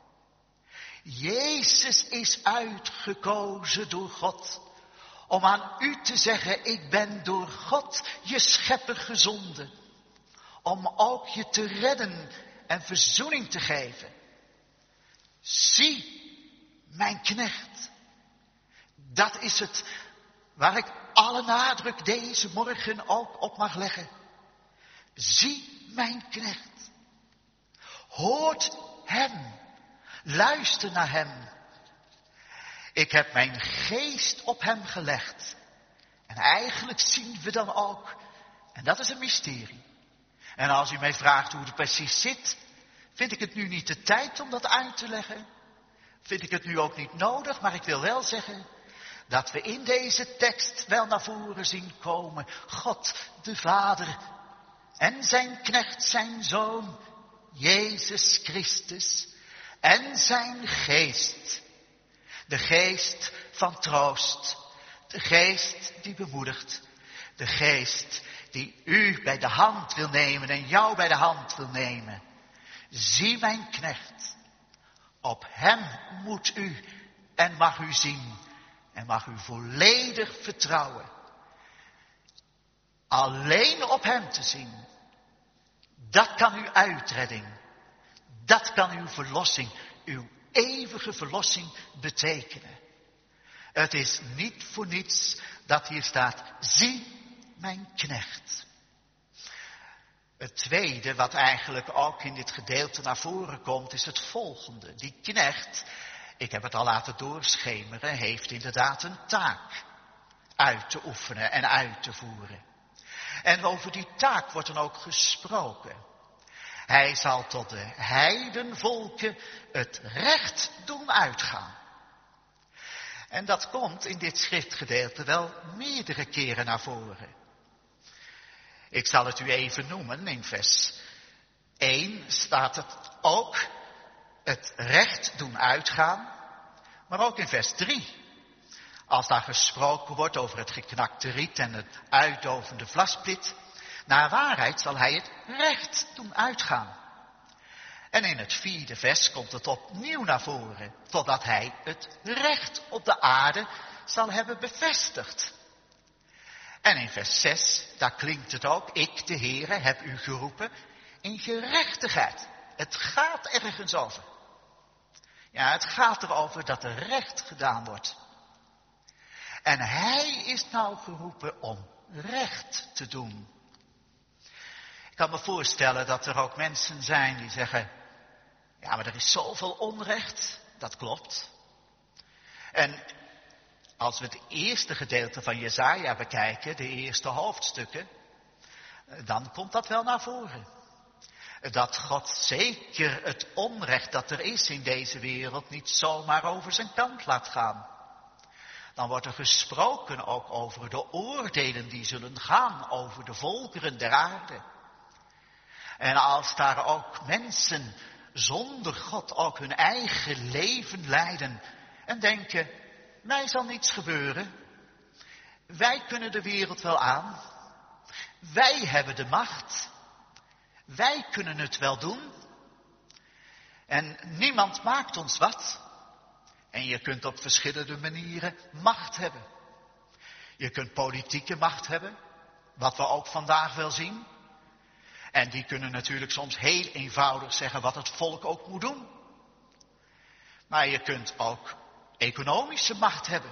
Jezus is uitgekozen door God om aan u te zeggen, ik ben door God je schepper gezonden. Om ook je te redden en verzoening te geven. Zie mijn knecht. Dat is het waar ik alle nadruk deze morgen ook op mag leggen. Zie mijn knecht. Hoort hem. Luister naar hem. Ik heb mijn geest op hem gelegd. En eigenlijk zien we dan ook, en dat is een mysterie. En als u mij vraagt hoe het precies zit, vind ik het nu niet de tijd om dat uit te leggen. Vind ik het nu ook niet nodig, maar ik wil wel zeggen dat we in deze tekst wel naar voren zien komen. God de Vader en zijn knecht, zijn Zoon, Jezus Christus en zijn geest. De geest van troost, de geest die bemoedigt, de geest die u bij de hand wil nemen en jou bij de hand wil nemen. Zie mijn knecht, op hem moet u en mag u zien en mag u volledig vertrouwen. Alleen op hem te zien, dat kan uw uitredding, dat kan uw verlossing, uw eeuwige verlossing betekenen. Het is niet voor niets dat hier staat, zie mijn knecht. Het tweede wat eigenlijk ook in dit gedeelte naar voren komt is het volgende. Die knecht, ik heb het al laten doorschemeren, heeft inderdaad een taak uit te oefenen en uit te voeren. En over die taak wordt dan ook gesproken. Hij zal tot de heidenvolken het recht doen uitgaan. En dat komt in dit schriftgedeelte wel meerdere keren naar voren. Ik zal het u even noemen. In vers 1 staat het ook het recht doen uitgaan. Maar ook in vers 3. Als daar gesproken wordt over het geknakte riet en het uitdovende vlassplit. Naar waarheid zal hij het recht doen uitgaan. En in het 4e vers komt het opnieuw naar voren. Totdat hij het recht op de aarde zal hebben bevestigd. En in vers 6, daar klinkt het ook. Ik, de Heere, heb u geroepen in gerechtigheid. Het gaat ergens over. Ja, het gaat erover dat er recht gedaan wordt. En hij is nou geroepen om recht te doen. Ik kan me voorstellen dat er ook mensen zijn die zeggen, ja, maar er is zoveel onrecht. Dat klopt. En als we het eerste gedeelte van Jesaja bekijken, de eerste hoofdstukken, dan komt dat wel naar voren. Dat God zeker het onrecht dat er is in deze wereld niet zomaar over zijn kant laat gaan. Dan wordt er gesproken ook over de oordelen die zullen gaan over de volkeren der aarde. En als daar ook mensen zonder God ook hun eigen leven leiden en denken, mij zal niets gebeuren. Wij kunnen de wereld wel aan. Wij hebben de macht. Wij kunnen het wel doen. En niemand maakt ons wat. En je kunt op verschillende manieren macht hebben. Je kunt politieke macht hebben, wat we ook vandaag wel zien. En die kunnen natuurlijk soms heel eenvoudig zeggen wat het volk ook moet doen. Maar je kunt ook economische macht hebben.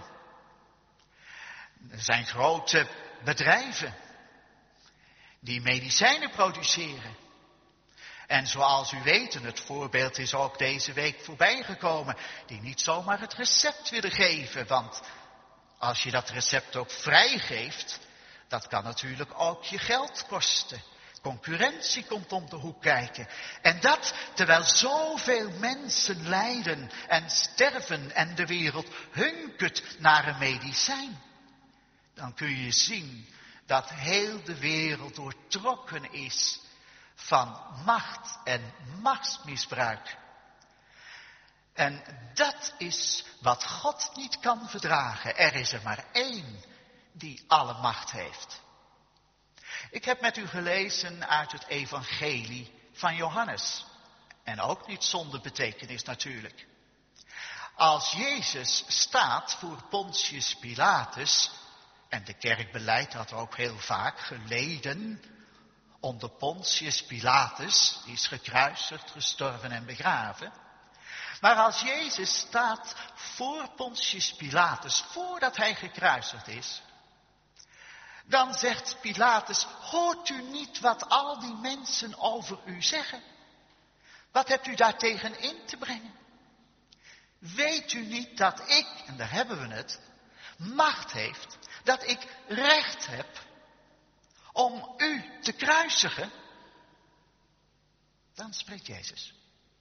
Er zijn grote bedrijven die medicijnen produceren. En zoals u weet, en het voorbeeld is ook deze week voorbijgekomen, die niet zomaar het recept willen geven. Want als je dat recept ook vrijgeeft, dat kan natuurlijk ook je geld kosten. Concurrentie komt om de hoek kijken. En dat terwijl zoveel mensen lijden en sterven en de wereld hunkert naar een medicijn. Dan kun je zien dat heel de wereld doortrokken is van macht en machtsmisbruik. En dat is wat God niet kan verdragen. Er is er maar één die alle macht heeft. Ik heb met u gelezen uit het evangelie van Johannes. En ook niet zonder betekenis natuurlijk. Als Jezus staat voor Pontius Pilatus, en de kerk beleidt dat ook heel vaak, geleden onder Pontius Pilatus, die is gekruisigd, gestorven en begraven. Maar als Jezus staat voor Pontius Pilatus, voordat hij gekruisigd is, dan zegt Pilatus, hoort u niet wat al die mensen over u zeggen? Wat hebt u daartegen in te brengen? Weet u niet dat ik, en daar hebben we het, macht heeft, dat ik recht heb om u te kruisigen? Dan spreekt Jezus.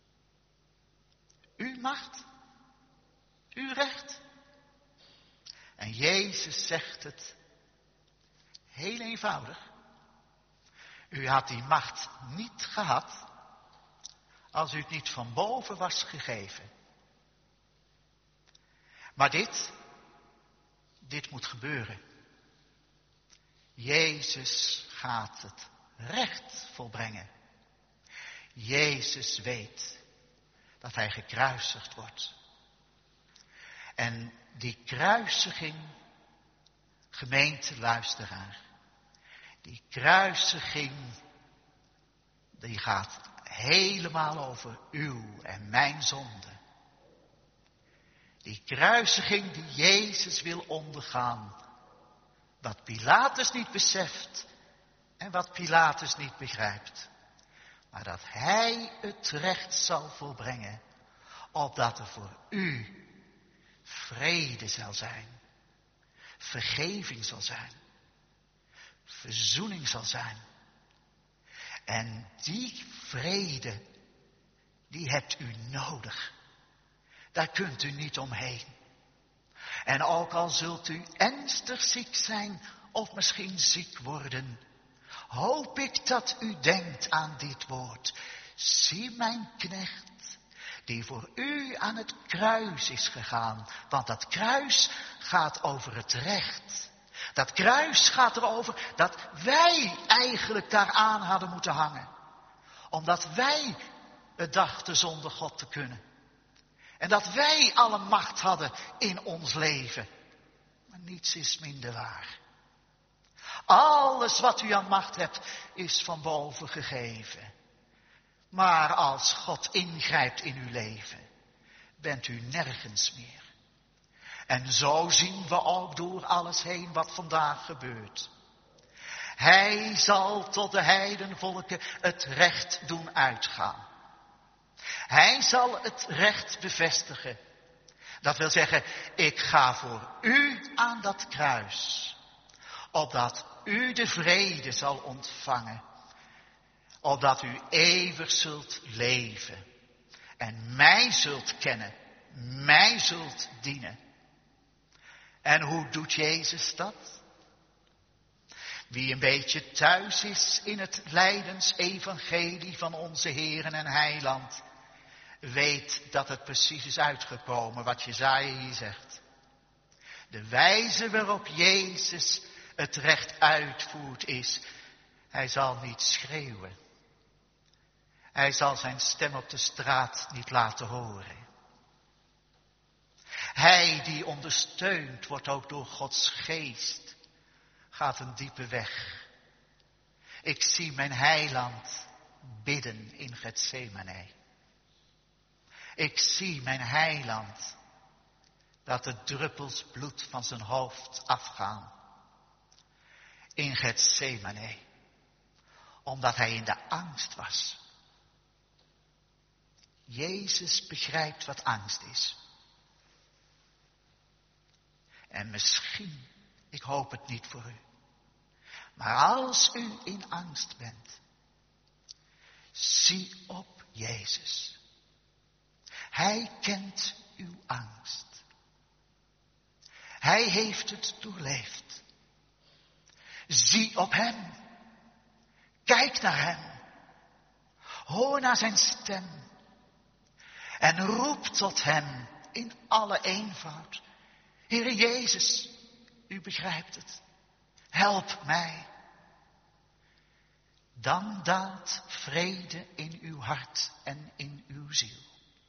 Uw macht, uw recht. En Jezus zegt het heel eenvoudig. U had die macht niet gehad als u het niet van boven was gegeven. Maar dit moet gebeuren. Jezus gaat het recht volbrengen. Jezus weet dat hij gekruisigd wordt. En die kruisiging, gemeente luisteraar, die kruisiging, die gaat helemaal over uw en mijn zonde. Die kruisiging die Jezus wil ondergaan, wat Pilatus niet beseft en wat Pilatus niet begrijpt. Maar dat hij het recht zal volbrengen, opdat er voor u vrede zal zijn, vergeving zal zijn, verzoening zal zijn. En die vrede, die hebt u nodig. Daar kunt u niet omheen. En ook al zult u ernstig ziek zijn of misschien ziek worden, hoop ik dat u denkt aan dit woord. Zie mijn knecht, die voor u aan het kruis is gegaan. Want dat kruis gaat over het recht. Dat kruis gaat erover dat wij eigenlijk daaraan hadden moeten hangen. Omdat wij het dachten zonder God te kunnen. En dat wij alle macht hadden in ons leven. Maar niets is minder waar. Alles wat u aan macht hebt is van boven gegeven. Maar als God ingrijpt in uw leven, bent u nergens meer. En zo zien we ook door alles heen wat vandaag gebeurt. Hij zal tot de heidenvolken het recht doen uitgaan. Hij zal het recht bevestigen. Dat wil zeggen, ik ga voor u aan dat kruis. Opdat u de vrede zal ontvangen. Opdat u eeuwig zult leven. En mij zult kennen. Mij zult dienen. En hoe doet Jezus dat? Wie een beetje thuis is in het lijdensevangelie van onze Heeren en Heiland, weet dat het precies is uitgekomen wat Jesaja hier zegt. De wijze waarop Jezus het recht uitvoert is, hij zal niet schreeuwen. Hij zal zijn stem op de straat niet laten horen. Hij die ondersteund wordt ook door Gods geest, gaat een diepe weg. Ik zie mijn heiland bidden in Getsemane. Ik zie mijn heiland dat de druppels bloed van zijn hoofd afgaan. In Getsemane. Omdat hij in de angst was. Jezus begrijpt wat angst is. En misschien, ik hoop het niet voor u. Maar als u in angst bent, zie op Jezus. Hij kent uw angst. Hij heeft het doorleefd. Zie op hem. Kijk naar hem. Hoor naar zijn stem. En roep tot hem in alle eenvoud. Heere Jezus, u begrijpt het. Help mij. Dan daalt vrede in uw hart en in uw ziel.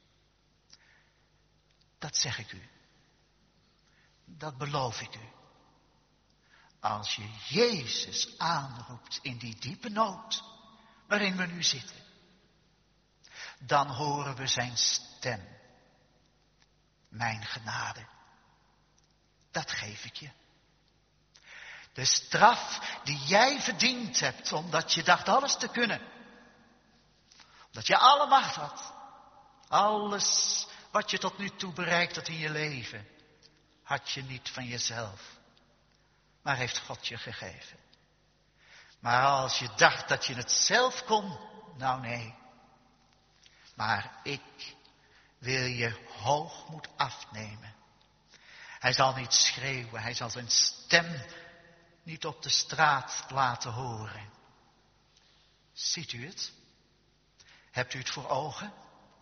Dat zeg ik u. Dat beloof ik u. Als je Jezus aanroept in die diepe nood waarin we nu zitten, dan horen we zijn stem. Mijn genade, dat geef ik je. De straf die jij verdiend hebt, omdat je dacht alles te kunnen. Omdat je alle macht had. Alles wat je tot nu toe bereikt had in je leven, had je niet van jezelf. Maar heeft God je gegeven. Maar als je dacht dat je het zelf kon, nou nee. Maar ik wil je hoogmoed afnemen. Hij zal niet schreeuwen, hij zal zijn stem niet op de straat laten horen. Ziet u het? Hebt u het voor ogen?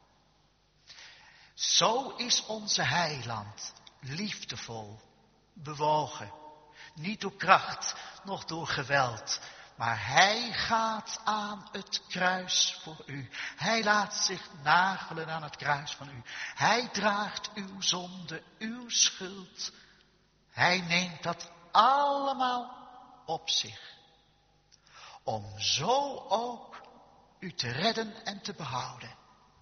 Zo is onze heiland liefdevol, bewogen. Niet door kracht, noch door geweld. Maar hij gaat aan het kruis voor u. Hij laat zich nagelen aan het kruis van u. Hij draagt uw zonde, uw schuld. Hij neemt dat allemaal op zich. Om zo ook u te redden en te behouden.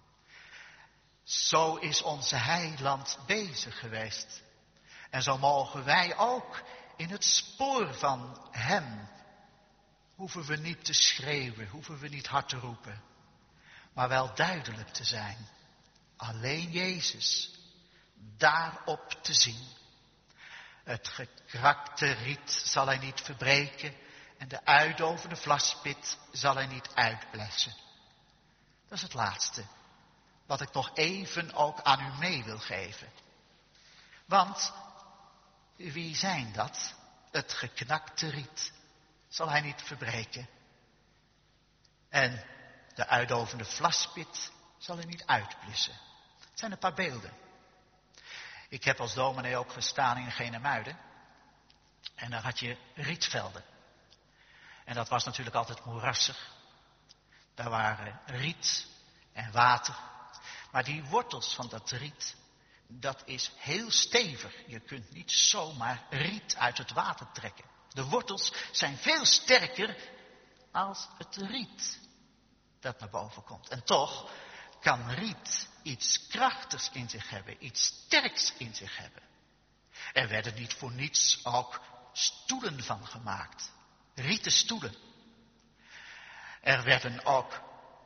Zo is onze heiland bezig geweest. En zo mogen wij ook in het spoor van hem. Hoeven we niet te schreeuwen, hoeven we niet hard te roepen. Maar wel duidelijk te zijn. Alleen Jezus daarop te zien. Het gekrakte riet zal hij niet verbreken. En de uitdovende vlaspit zal hij niet uitblessen. Dat is het laatste. Wat ik nog even ook aan u mee wil geven. Want wie zijn dat? Het geknakte riet zal hij niet verbreken. En de uitdovende vlaspit zal hij niet uitblussen. Het zijn een paar beelden. Ik heb als dominee ook gestaan in Genemuiden. En daar had je rietvelden. En dat was natuurlijk altijd moerassig. Daar waren riet en water. Maar die wortels van dat riet, dat is heel stevig. Je kunt niet zomaar riet uit het water trekken. De wortels zijn veel sterker als het riet dat naar boven komt. En toch kan riet iets krachtigs in zich hebben, iets sterks in zich hebben. Er werden niet voor niets ook stoelen van gemaakt. Rieten stoelen. Er werden ook,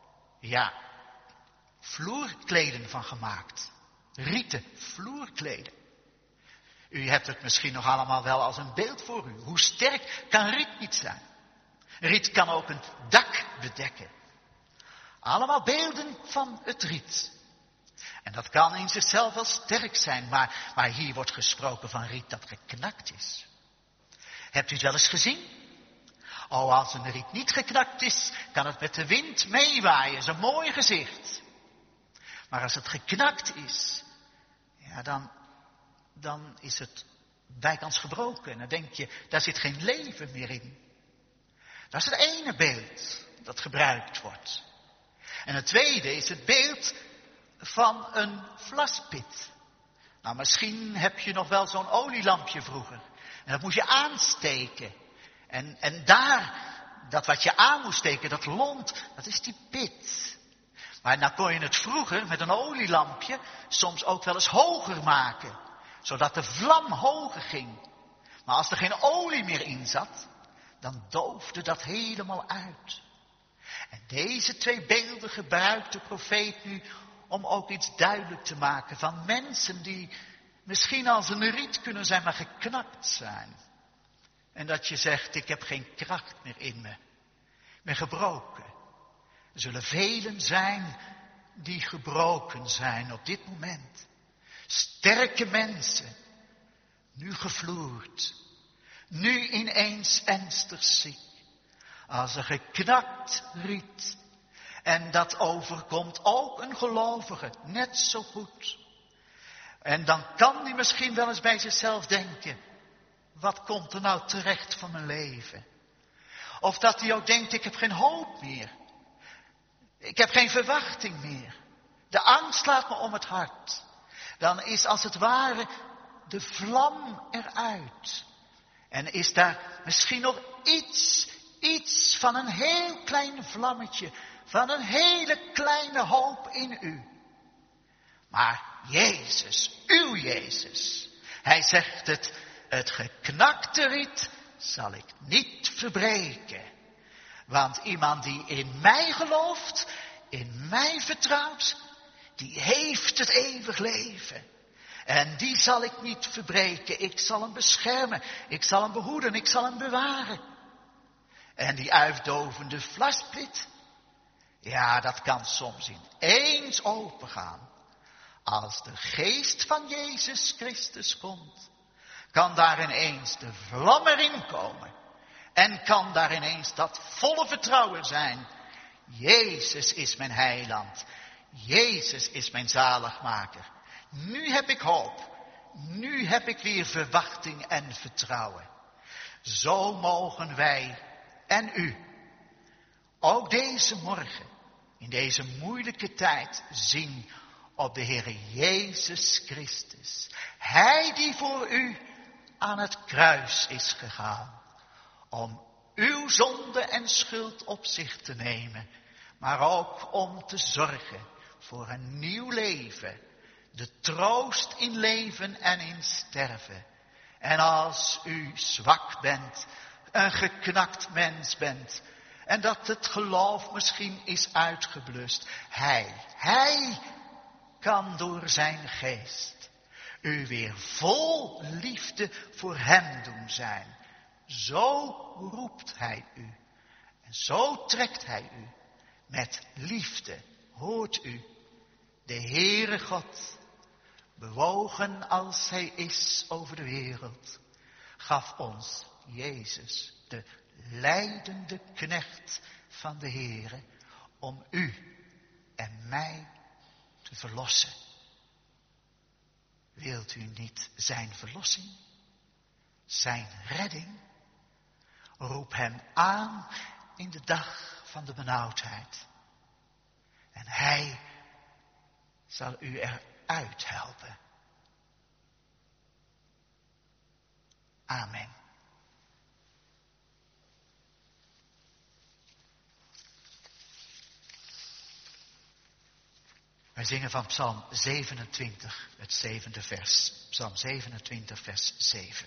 vloerkleden van gemaakt. Rieten vloerkleden. U hebt het misschien nog allemaal wel als een beeld voor u. Hoe sterk kan riet niet zijn? Riet kan ook een dak bedekken. Allemaal beelden van het riet. En dat kan in zichzelf wel sterk zijn, maar hier wordt gesproken van riet dat geknakt is. Hebt u het wel eens gezien? Oh, als een riet niet geknakt is, kan het met de wind meewaaien. Dat is een mooi gezicht. Maar als het geknakt is, ja, dan is het bijkans gebroken. En dan denk je, daar zit geen leven meer in. Dat is het ene beeld dat gebruikt wordt. En het tweede is het beeld van een vlaspit. Nou, misschien heb je nog wel zo'n olielampje vroeger. En dat moest je aansteken. En daar, dat wat je aan moest steken, dat lont, dat is die pit. Maar nou kon je het vroeger met een olielampje soms ook wel eens hoger maken. Zodat de vlam hoger ging. Maar als er geen olie meer in zat, dan doofde dat helemaal uit. En deze twee beelden gebruikt de profeet nu om ook iets duidelijk te maken van mensen die misschien als een riet kunnen zijn, maar geknakt zijn. En dat je zegt, ik heb geen kracht meer in me. Ik ben gebroken. Er zullen velen zijn die gebroken zijn op dit moment. Sterke mensen, nu gevloerd, nu ineens ernstig ziek. Als een geknakt riet. En dat overkomt ook een gelovige, net zo goed. En dan kan hij misschien wel eens bij zichzelf denken, wat komt er nou terecht van mijn leven? Of dat hij ook denkt, ik heb geen hoop meer. Ik heb geen verwachting meer. De angst slaat me om het hart. Dan is als het ware de vlam eruit. En is daar misschien nog iets van een heel klein vlammetje, van een hele kleine hoop in u. Maar Jezus, uw Jezus, hij zegt het geknakte riet zal ik niet verbreken. Want iemand die in mij gelooft, in mij vertrouwt, die heeft het eeuwig leven. En die zal ik niet verbreken. Ik zal hem beschermen. Ik zal hem behoeden. Ik zal hem bewaren. En die uitdovende vlasplit. Ja, dat kan soms ineens opengaan. Als de geest van Jezus Christus komt, kan daar ineens de vlam erin komen. En kan daar ineens dat volle vertrouwen zijn. Jezus is mijn heiland. Jezus is mijn zaligmaker. Nu heb ik hoop. Nu heb ik weer verwachting en vertrouwen. Zo mogen wij en u ook deze morgen, in deze moeilijke tijd, zien op de Heere Jezus Christus. Hij die voor u aan het kruis is gegaan. Om uw zonde en schuld op zich te nemen. Maar ook om te zorgen voor een nieuw leven. De troost in leven en in sterven. En als u zwak bent, een geknakt mens bent. En dat het geloof misschien is uitgeblust. Hij kan door zijn geest u weer vol liefde voor hem doen zijn. Zo roept hij u. En zo trekt hij u. Met liefde hoort u. De Heere God, bewogen als hij is over de wereld, gaf ons Jezus, de lijdende knecht van de Heere, om u en mij te verlossen. Wilt u niet zijn verlossing, zijn redding? Roep hem aan in de dag van de benauwdheid. En hij zal u eruit helpen. Amen. Wij zingen van Psalm 27, het 7e vers. Psalm 27, vers 7.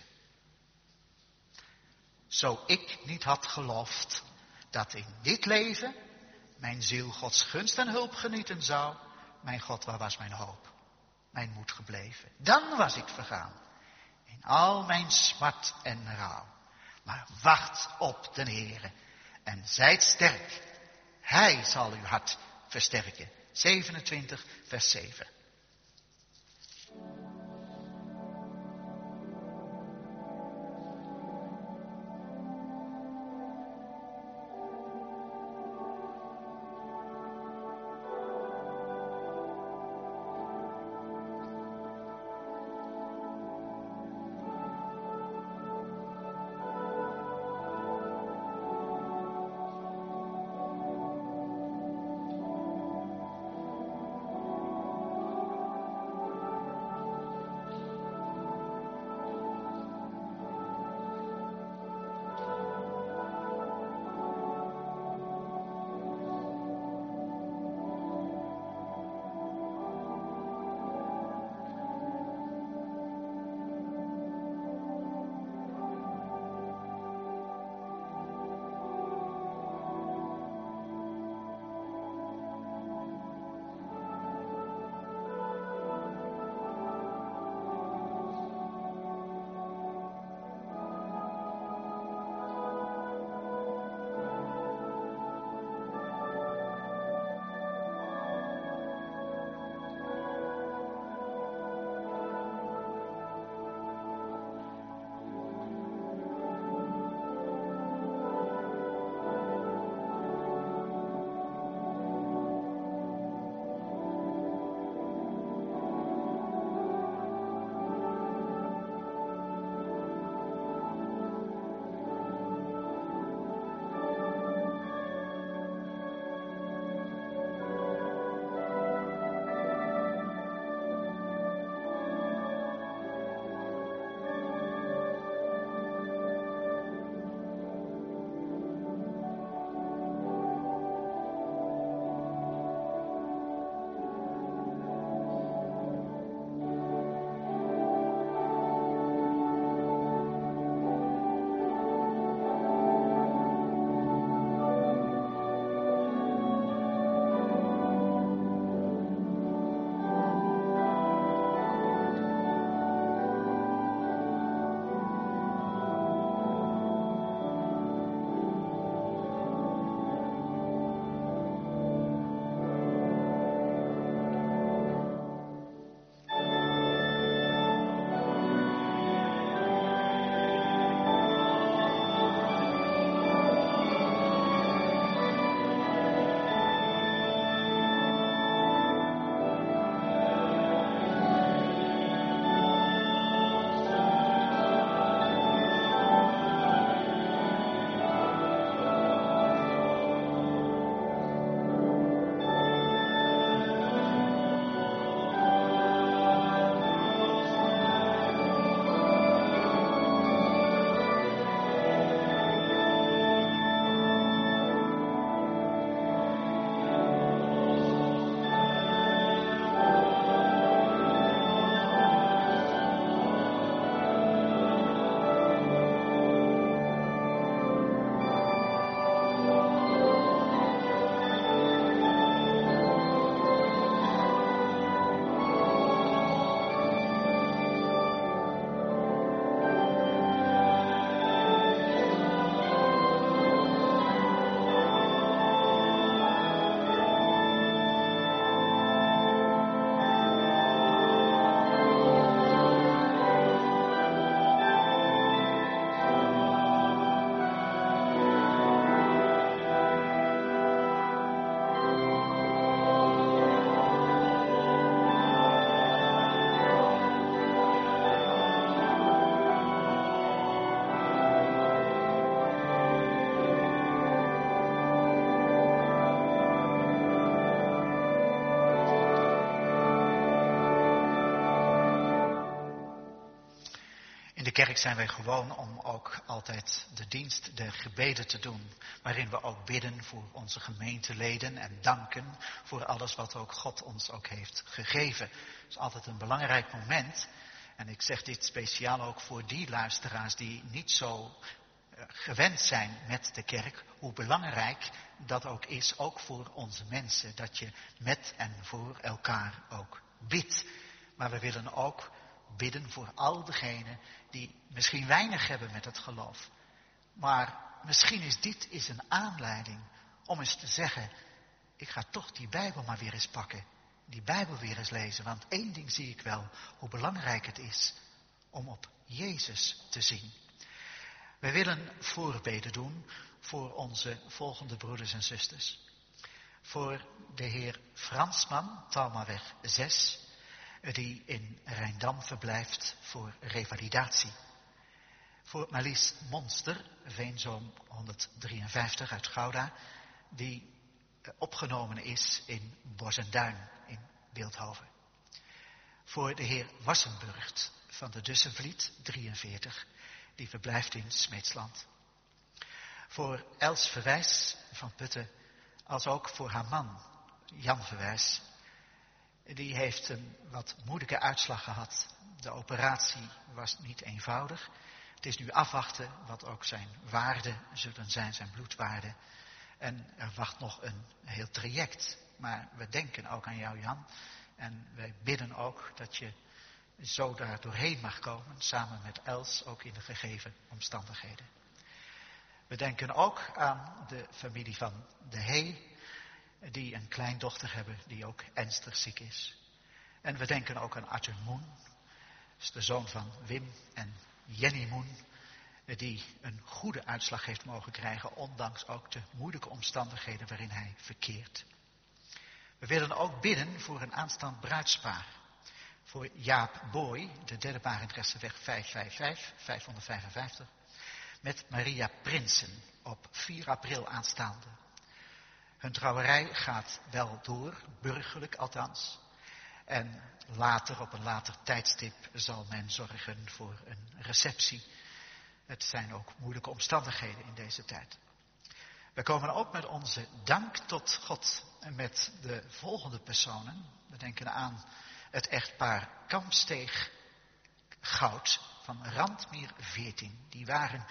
Zo ik niet had geloofd dat in dit leven mijn ziel Gods gunst en hulp genieten zou, mijn God, waar was mijn hoop, mijn moed gebleven? Dan was ik vergaan in al mijn smart en rouw. Maar wacht op den Heere en zijt sterk. Hij zal uw hart versterken. 27, vers 7. kerk zijn wij gewoon om ook altijd de dienst, de gebeden te doen. Waarin we ook bidden voor onze gemeenteleden en danken voor alles wat ook God ons ook heeft gegeven. Dat is altijd een belangrijk moment. En ik zeg dit speciaal ook voor die luisteraars die niet zo gewend zijn met de kerk. Hoe belangrijk dat ook is, ook voor onze mensen. Dat je met en voor elkaar ook bidt. Maar we willen ook bidden voor al degenen die misschien weinig hebben met het geloof. Maar misschien is dit een aanleiding om eens te zeggen, ik ga toch die Bijbel maar weer eens pakken. Die Bijbel weer eens lezen. Want één ding zie ik wel, hoe belangrijk het is om op Jezus te zien. We willen voorbeden doen voor onze volgende broeders en zusters. Voor de heer Fransman, Talmaweg 6, die in Rijndam verblijft voor revalidatie. Voor Marlies Monster, Veenzoom 153 uit Gouda, die opgenomen is in Bosch-en-Duin in Beeldhoven. Voor de heer Wassenburgt van de Dussenvliet 43, die verblijft in Smeetsland. Voor Els Verwijs van Putten, als ook voor haar man Jan Verwijs. Die heeft een wat moeilijke uitslag gehad. De operatie was niet eenvoudig. Het is nu afwachten wat ook zijn waarden zullen zijn, zijn bloedwaarden. En er wacht nog een heel traject. Maar we denken ook aan jou, Jan. En wij bidden ook dat je zo daar doorheen mag komen, samen met Els, ook in de gegeven omstandigheden. We denken ook aan de familie van de Hey, die een kleindochter hebben die ook ernstig ziek is. En we denken ook aan Arthur Moen, dat is de zoon van Wim en Jenny Moen, die een goede uitslag heeft mogen krijgen, ondanks ook de moeilijke omstandigheden waarin hij verkeert. We willen ook bidden voor een aanstaand bruidspaar. Voor Jaap Boy, de derde Barendrechtse 555, met Maria Prinsen op 4 april aanstaande. Hun trouwerij gaat wel door, burgerlijk althans. En later, op een later tijdstip, zal men zorgen voor een receptie. Het zijn ook moeilijke omstandigheden in deze tijd. We komen ook met onze dank tot God en met de volgende personen. We denken aan het echtpaar Kampsteeg Goud van Randmeer 14. Die waren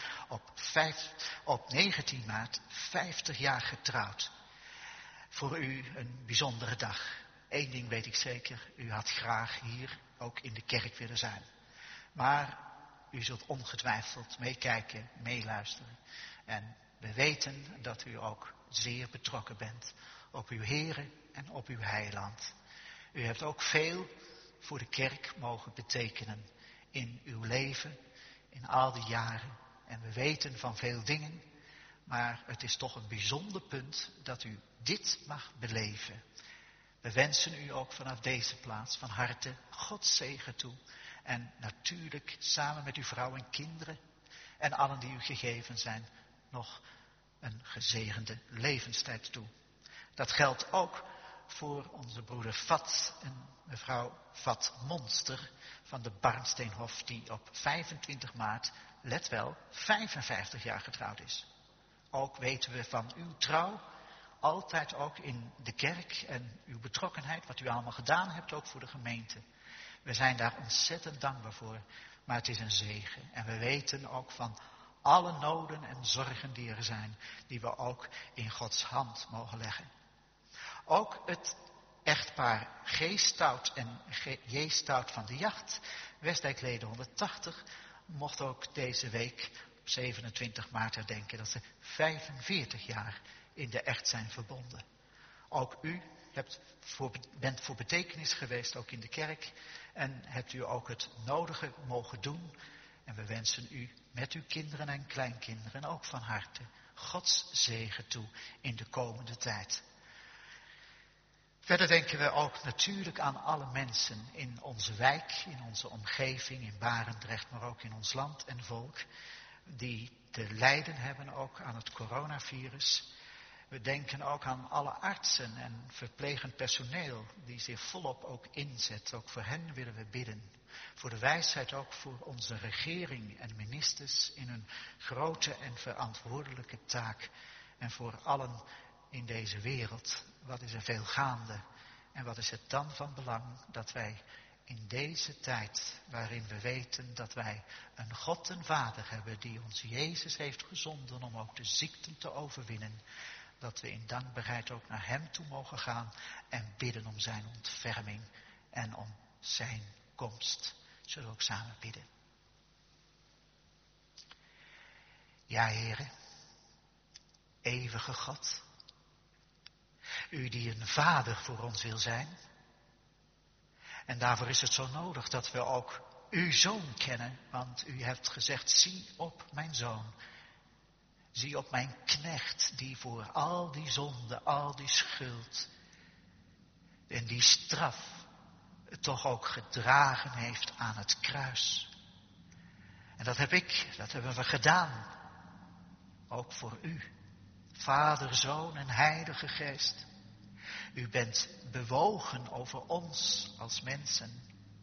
op 19 maart 50 jaar getrouwd. Voor u een bijzondere dag. Eén ding weet ik zeker, u had graag hier ook in de kerk willen zijn. Maar u zult ongetwijfeld meekijken, meeluisteren. En we weten dat u ook zeer betrokken bent op uw Here en op uw heiland. U hebt ook veel voor de kerk mogen betekenen in uw leven, in al die jaren. En we weten van veel dingen, maar het is toch een bijzonder punt dat u dit mag beleven. We wensen u ook vanaf deze plaats van harte Gods zegen toe. En natuurlijk samen met uw vrouw en kinderen en allen die u gegeven zijn, nog een gezegende levenstijd toe. Dat geldt ook voor onze broeder Vat en mevrouw Vat Monster van de Barnsteenhof, die op 25 maart, let wel, 55 jaar getrouwd is. Ook weten we van uw trouw, altijd ook in de kerk en uw betrokkenheid, wat u allemaal gedaan hebt ook voor de gemeente. We zijn daar ontzettend dankbaar voor, maar het is een zegen. En we weten ook van alle noden en zorgen die er zijn, die we ook in Gods hand mogen leggen. Ook het echtpaar G. Stout en J. Stout van de Jacht, Westdijkleden 180, mocht ook deze week op 27 maart herdenken dat ze 45 jaar in de echt zijn verbonden. Ook u bent voor betekenis geweest, ook in de kerk, en hebt u ook het nodige mogen doen. En we wensen u met uw kinderen en kleinkinderen ook van harte Gods zegen toe in de komende tijd. Verder denken we ook natuurlijk aan alle mensen in onze wijk, in onze omgeving, in Barendrecht, maar ook in ons land en volk, die te lijden hebben ook aan het coronavirus. We denken ook aan alle artsen en verplegend personeel die zich volop ook inzet. Ook voor hen willen we bidden. Voor de wijsheid ook voor onze regering en ministers in hun grote en verantwoordelijke taak. En voor allen in deze wereld. Wat is er veel gaande? En wat is het dan van belang dat wij in deze tijd, waarin we weten dat wij een God en Vader hebben die ons Jezus heeft gezonden om ook de ziekten te overwinnen, dat we in dankbaarheid ook naar Hem toe mogen gaan en bidden om zijn ontferming en om zijn komst. Zullen we ook samen bidden. Ja, Heere, eeuwige God, U die een Vader voor ons wil zijn. En daarvoor is het zo nodig dat we ook Uw Zoon kennen. Want U hebt gezegd, zie op mijn Zoon. Zie op mijn knecht die voor al die zonde, al die schuld en die straf toch ook gedragen heeft aan het kruis. En dat hebben we gedaan. Ook voor U. Vader, Zoon en Heilige Geest. U bent bewogen over ons als mensen.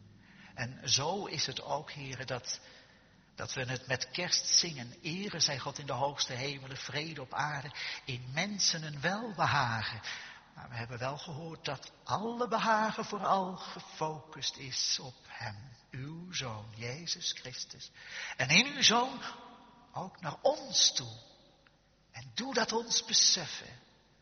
En zo is het ook, Heere, dat we het met kerst zingen. Ere zij God in de hoogste hemelen, vrede op aarde, in mensen een welbehagen. Maar we hebben wel gehoord dat alle behagen vooral gefocust is op Hem, uw Zoon, Jezus Christus. En in uw Zoon ook naar ons toe. En doe dat ons beseffen.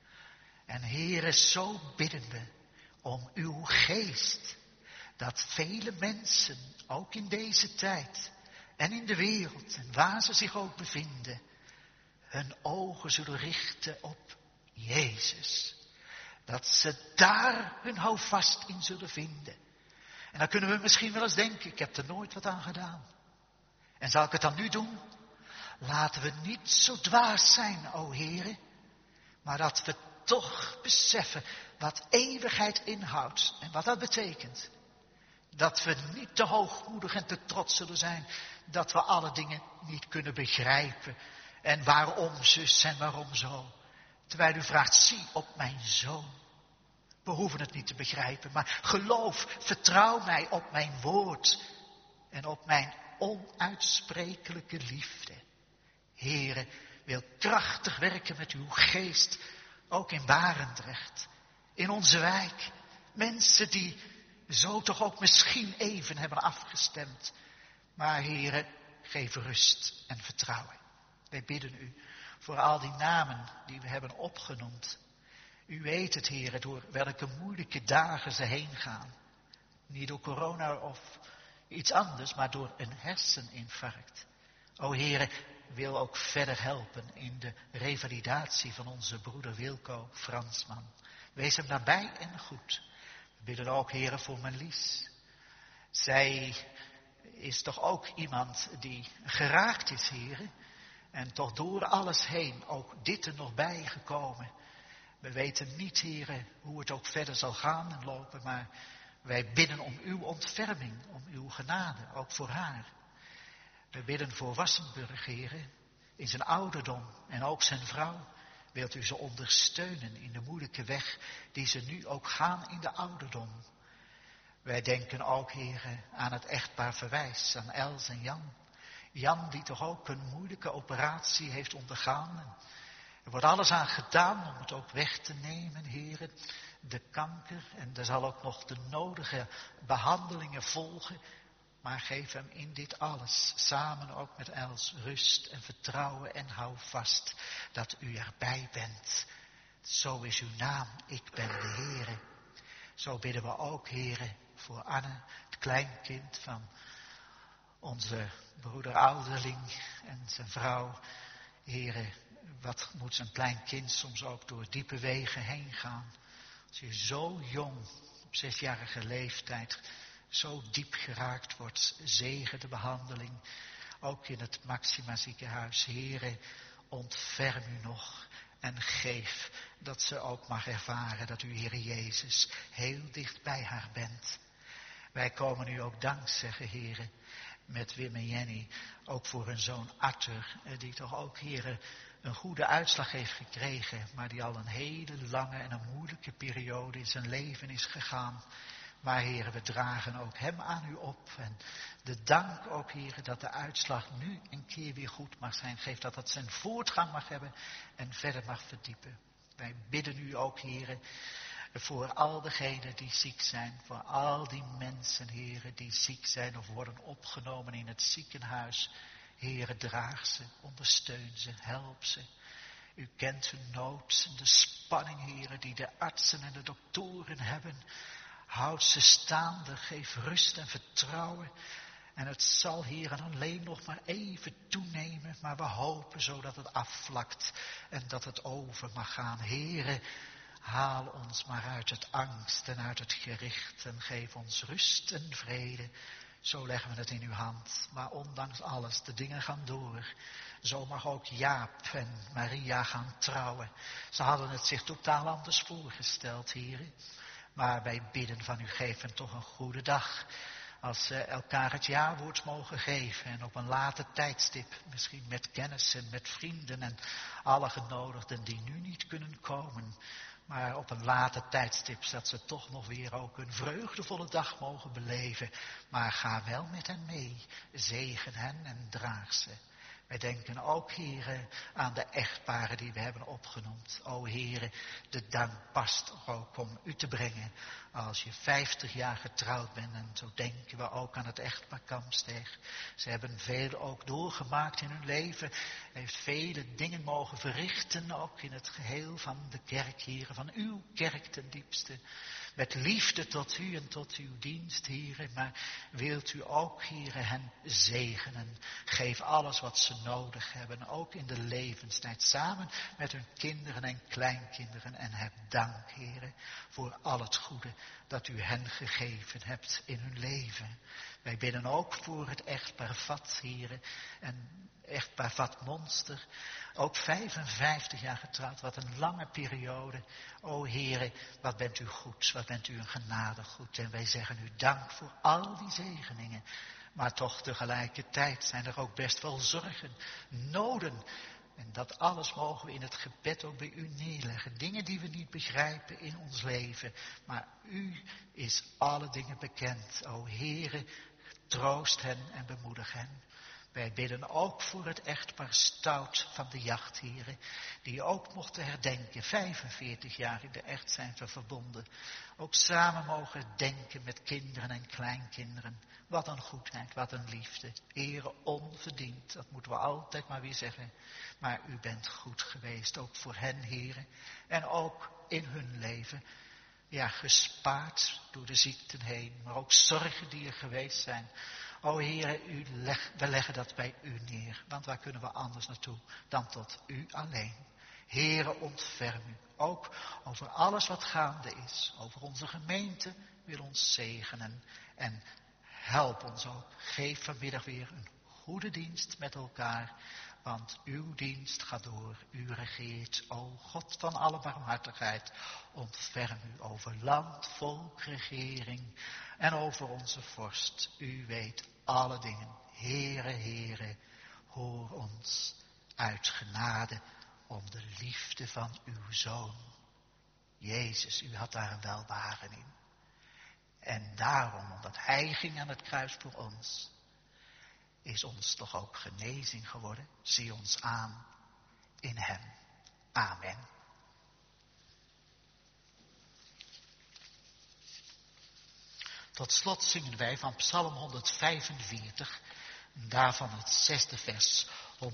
En Heere, zo bidden we om uw geest. Dat vele mensen, ook in deze tijd en in de wereld en waar ze zich ook bevinden, hun ogen zullen richten op Jezus. Dat ze daar hun houvast in zullen vinden. En dan kunnen we misschien wel eens denken, ik heb er nooit wat aan gedaan. En zal ik het dan nu doen? Laten we niet zo dwaas zijn, o Heere, maar dat we toch beseffen wat eeuwigheid inhoudt en wat dat betekent. Dat we niet te hoogmoedig en te trots zullen zijn, dat we alle dingen niet kunnen begrijpen. En waarom zus en waarom zo. Terwijl u vraagt, zie op mijn Zoon. We hoeven het niet te begrijpen, maar geloof, vertrouw mij op mijn woord. En op mijn onuitsprekelijke liefde. Heere, wil krachtig werken met uw geest, ook in Barendrecht, in onze wijk. Mensen die zo toch ook misschien even hebben afgestemd. Maar Heere, geef rust en vertrouwen. Wij bidden u voor al die namen die we hebben opgenoemd. U weet het, Heere, door welke moeilijke dagen ze heen gaan. Niet door corona of iets anders, maar door een herseninfarct. O Heere, wil ook verder helpen in de revalidatie van onze broeder Wilco Fransman. Wees hem nabij en goed. We bidden ook, Heere, voor Marlies. Zij is toch ook iemand die geraakt is, Heere. En toch door alles heen ook dit er nog bij gekomen. We weten niet, Heere, hoe het ook verder zal gaan en lopen. Maar wij bidden om uw ontferming, om uw genade, ook voor haar. We bidden voor Wassenburg, Heere, in zijn ouderdom en ook zijn vrouw. Wilt u ze ondersteunen in de moeilijke weg die ze nu ook gaan in de ouderdom. Wij denken ook, Heere, aan het echtpaar Verwijs, aan Els en Jan. Jan die toch ook een moeilijke operatie heeft ondergaan. Er wordt alles aan gedaan om het ook weg te nemen, Heere, de kanker. En er zal ook nog de nodige behandelingen volgen. Maar geef hem in dit alles, samen ook met Els, rust en vertrouwen en hou vast dat u erbij bent. Zo is uw naam, ik ben de Heere. Zo bidden we ook, Heere, voor Anne, het kleinkind van onze broeder Ouderling en zijn vrouw. Heere, wat moet zijn klein kind soms ook door diepe wegen heen gaan. Als je zo jong, op 6-jarige leeftijd, zo diep geraakt wordt, zegen de behandeling. Ook in het Maxima ziekenhuis. Heere, ontferm u nog en geef dat ze ook mag ervaren dat u, Heere Jezus, heel dicht bij haar bent. Wij komen u ook dank zeggen, Heere, met Wim en Jenny. Ook voor hun zoon Arthur, die toch ook, Heere, een goede uitslag heeft gekregen. Maar die al een hele lange en een moeilijke periode in zijn leven is gegaan. Maar Heere, we dragen ook hem aan u op. En de dank ook, Heere, dat de uitslag nu een keer weer goed mag zijn. Geef dat het zijn voortgang mag hebben en verder mag verdiepen. Wij bidden u ook, Heere, voor al degenen die ziek zijn. Voor al die mensen, Heere, die ziek zijn of worden opgenomen in het ziekenhuis. Heere, draag ze, ondersteun ze, help ze. U kent hun nood en de spanning, Heere, die de artsen en de doktoren hebben. Houd ze staande, geef rust en vertrouwen. En het zal, Heere, alleen nog maar even toenemen. Maar we hopen zo dat het afvlakt en dat het over mag gaan. Heere, haal ons maar uit het angst en uit het gericht. En geef ons rust en vrede. Zo leggen we het in uw hand. Maar ondanks alles, de dingen gaan door. Zo mag ook Jaap en Maria gaan trouwen. Ze hadden het zich totaal anders voorgesteld, Heere. Maar wij bidden van u, geef hen toch een goede dag. Als ze elkaar het jaarwoord mogen geven. En op een later tijdstip, misschien met kennissen, met vrienden en alle genodigden die nu niet kunnen komen. Maar op een later tijdstip, dat ze toch nog weer ook een vreugdevolle dag mogen beleven. Maar ga wel met hen mee, zegen hen en draag ze. Wij denken ook, Heere, aan de echtparen die we hebben opgenoemd. O Heere, de dank past ook om u te brengen als je 50 jaar getrouwd bent. En zo denken we ook aan het echtpaar Kampsteeg. Ze hebben veel ook doorgemaakt in hun leven. Heeft vele dingen mogen verrichten, ook in het geheel van de kerk, Heere, van uw kerk ten diepste. Met liefde tot u en tot uw dienst, Heere. Maar wilt u ook, Heere, hen zegenen. Geef alles wat ze nodig hebben, ook in de levenstijd. Samen met hun kinderen en kleinkinderen. En heb dank, Heere, voor al het goede dat u hen gegeven hebt in hun leven. Wij bidden ook voor het echtpaar Vat, Heere. En echtpaar Vat Monster. Ook 55 jaar getrouwd, wat een lange periode. O Heere, wat bent u goed, wat bent u een genadig goed. En wij zeggen u dank voor al die zegeningen. Maar toch tegelijkertijd zijn er ook best wel zorgen, noden. En dat alles mogen we in het gebed ook bij u neerleggen. Dingen die we niet begrijpen in ons leven. Maar u is alle dingen bekend. O Heere, troost hen en bemoedig hen. Wij bidden ook voor het echtpaar Stout van de Jacht, Heere, die ook mochten herdenken. 45 jaar in de echt zijn we verbonden. Ook samen mogen denken met kinderen en kleinkinderen. Wat een goedheid, wat een liefde. Heere, onverdiend, dat moeten we altijd maar weer zeggen. Maar u bent goed geweest, ook voor hen, Heere. En ook in hun leven. Ja, gespaard door de ziekten heen, maar ook zorgen die er geweest zijn. O Heere, we leggen dat bij u neer, want waar kunnen we anders naartoe dan tot u alleen. Heere, ontferm u, ook over alles wat gaande is, over onze gemeente, wil ons zegenen en help ons ook. Geef vanmiddag weer een goede dienst met elkaar, want uw dienst gaat door, u regeert. O God van alle barmhartigheid, ontferm u over land, volk, regering en over onze vorst. U weet alle dingen. Heere, Heere, hoor ons uit genade om de liefde van uw Zoon. Jezus, u had daar een welbehagen in. En daarom, omdat hij ging aan het kruis voor ons, is ons toch ook genezing geworden. Zie ons aan in hem. Amen. Tot slot zingen wij van Psalm 145, daarvan het 6e vers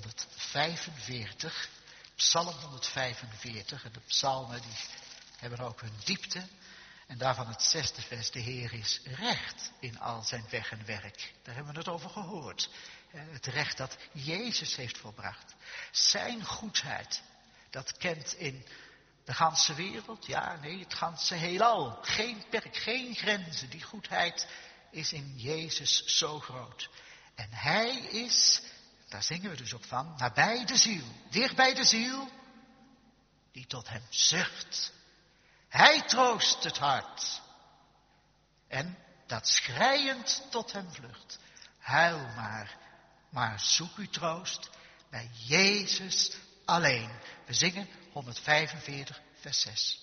145. Psalm 145, en de psalmen die hebben ook hun diepte. En daarvan het 6e vers, de Heer is recht in al zijn weg en werk. Daar hebben we het over gehoord. Het recht dat Jezus heeft volbracht. Zijn goedheid, dat kent in de ganse wereld, ja, nee, het ganse heelal. Geen perk, geen grenzen. Die goedheid is in Jezus zo groot. En hij is, daar zingen we dus ook van, nabij de ziel, dicht bij de ziel, die tot hem zucht. Hij troost het hart. En dat schreiend tot hem vlucht. huil maar zoek uw troost bij Jezus alleen. We zingen 145, vers 6.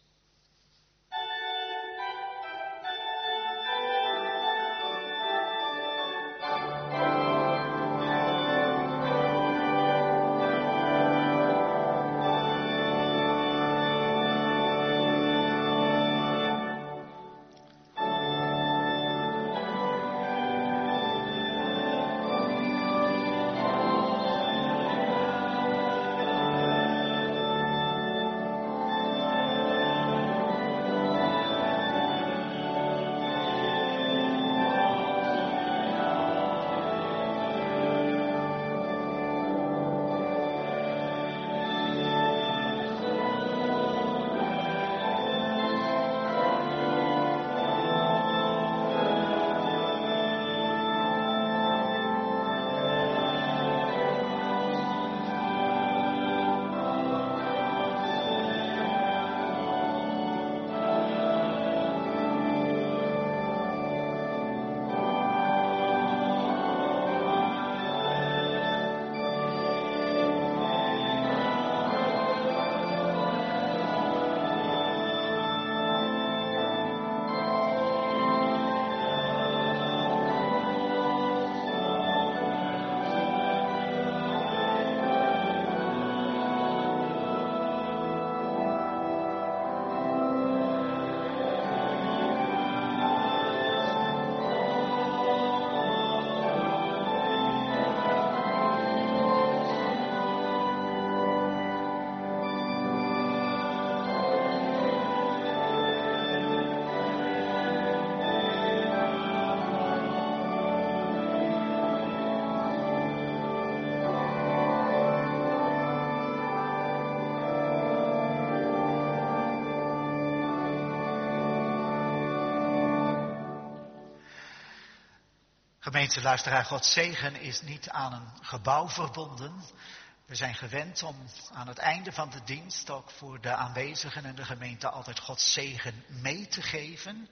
Gemeente luisteraar, Gods zegen is niet aan een gebouw verbonden. We zijn gewend om aan het einde van de dienst ook voor de aanwezigen en de gemeente altijd Gods zegen mee te geven.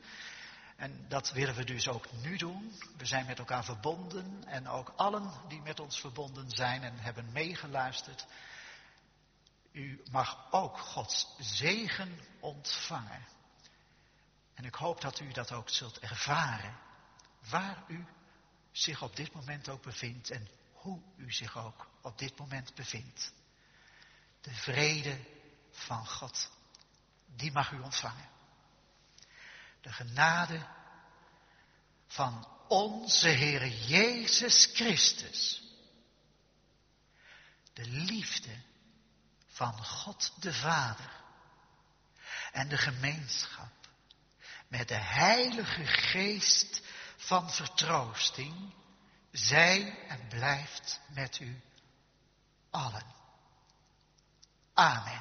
En dat willen we dus ook nu doen. We zijn met elkaar verbonden en ook allen die met ons verbonden zijn en hebben meegeluisterd. U mag ook Gods zegen ontvangen. En ik hoop dat u dat ook zult ervaren, waar u zich op dit moment ook bevindt en hoe u zich ook op dit moment bevindt. De vrede van God, die mag u ontvangen. De genade van onze Heer Jezus Christus. De liefde van God de Vader. En de gemeenschap met de Heilige Geest van vertroosting, zij en blijft met u allen. Amen.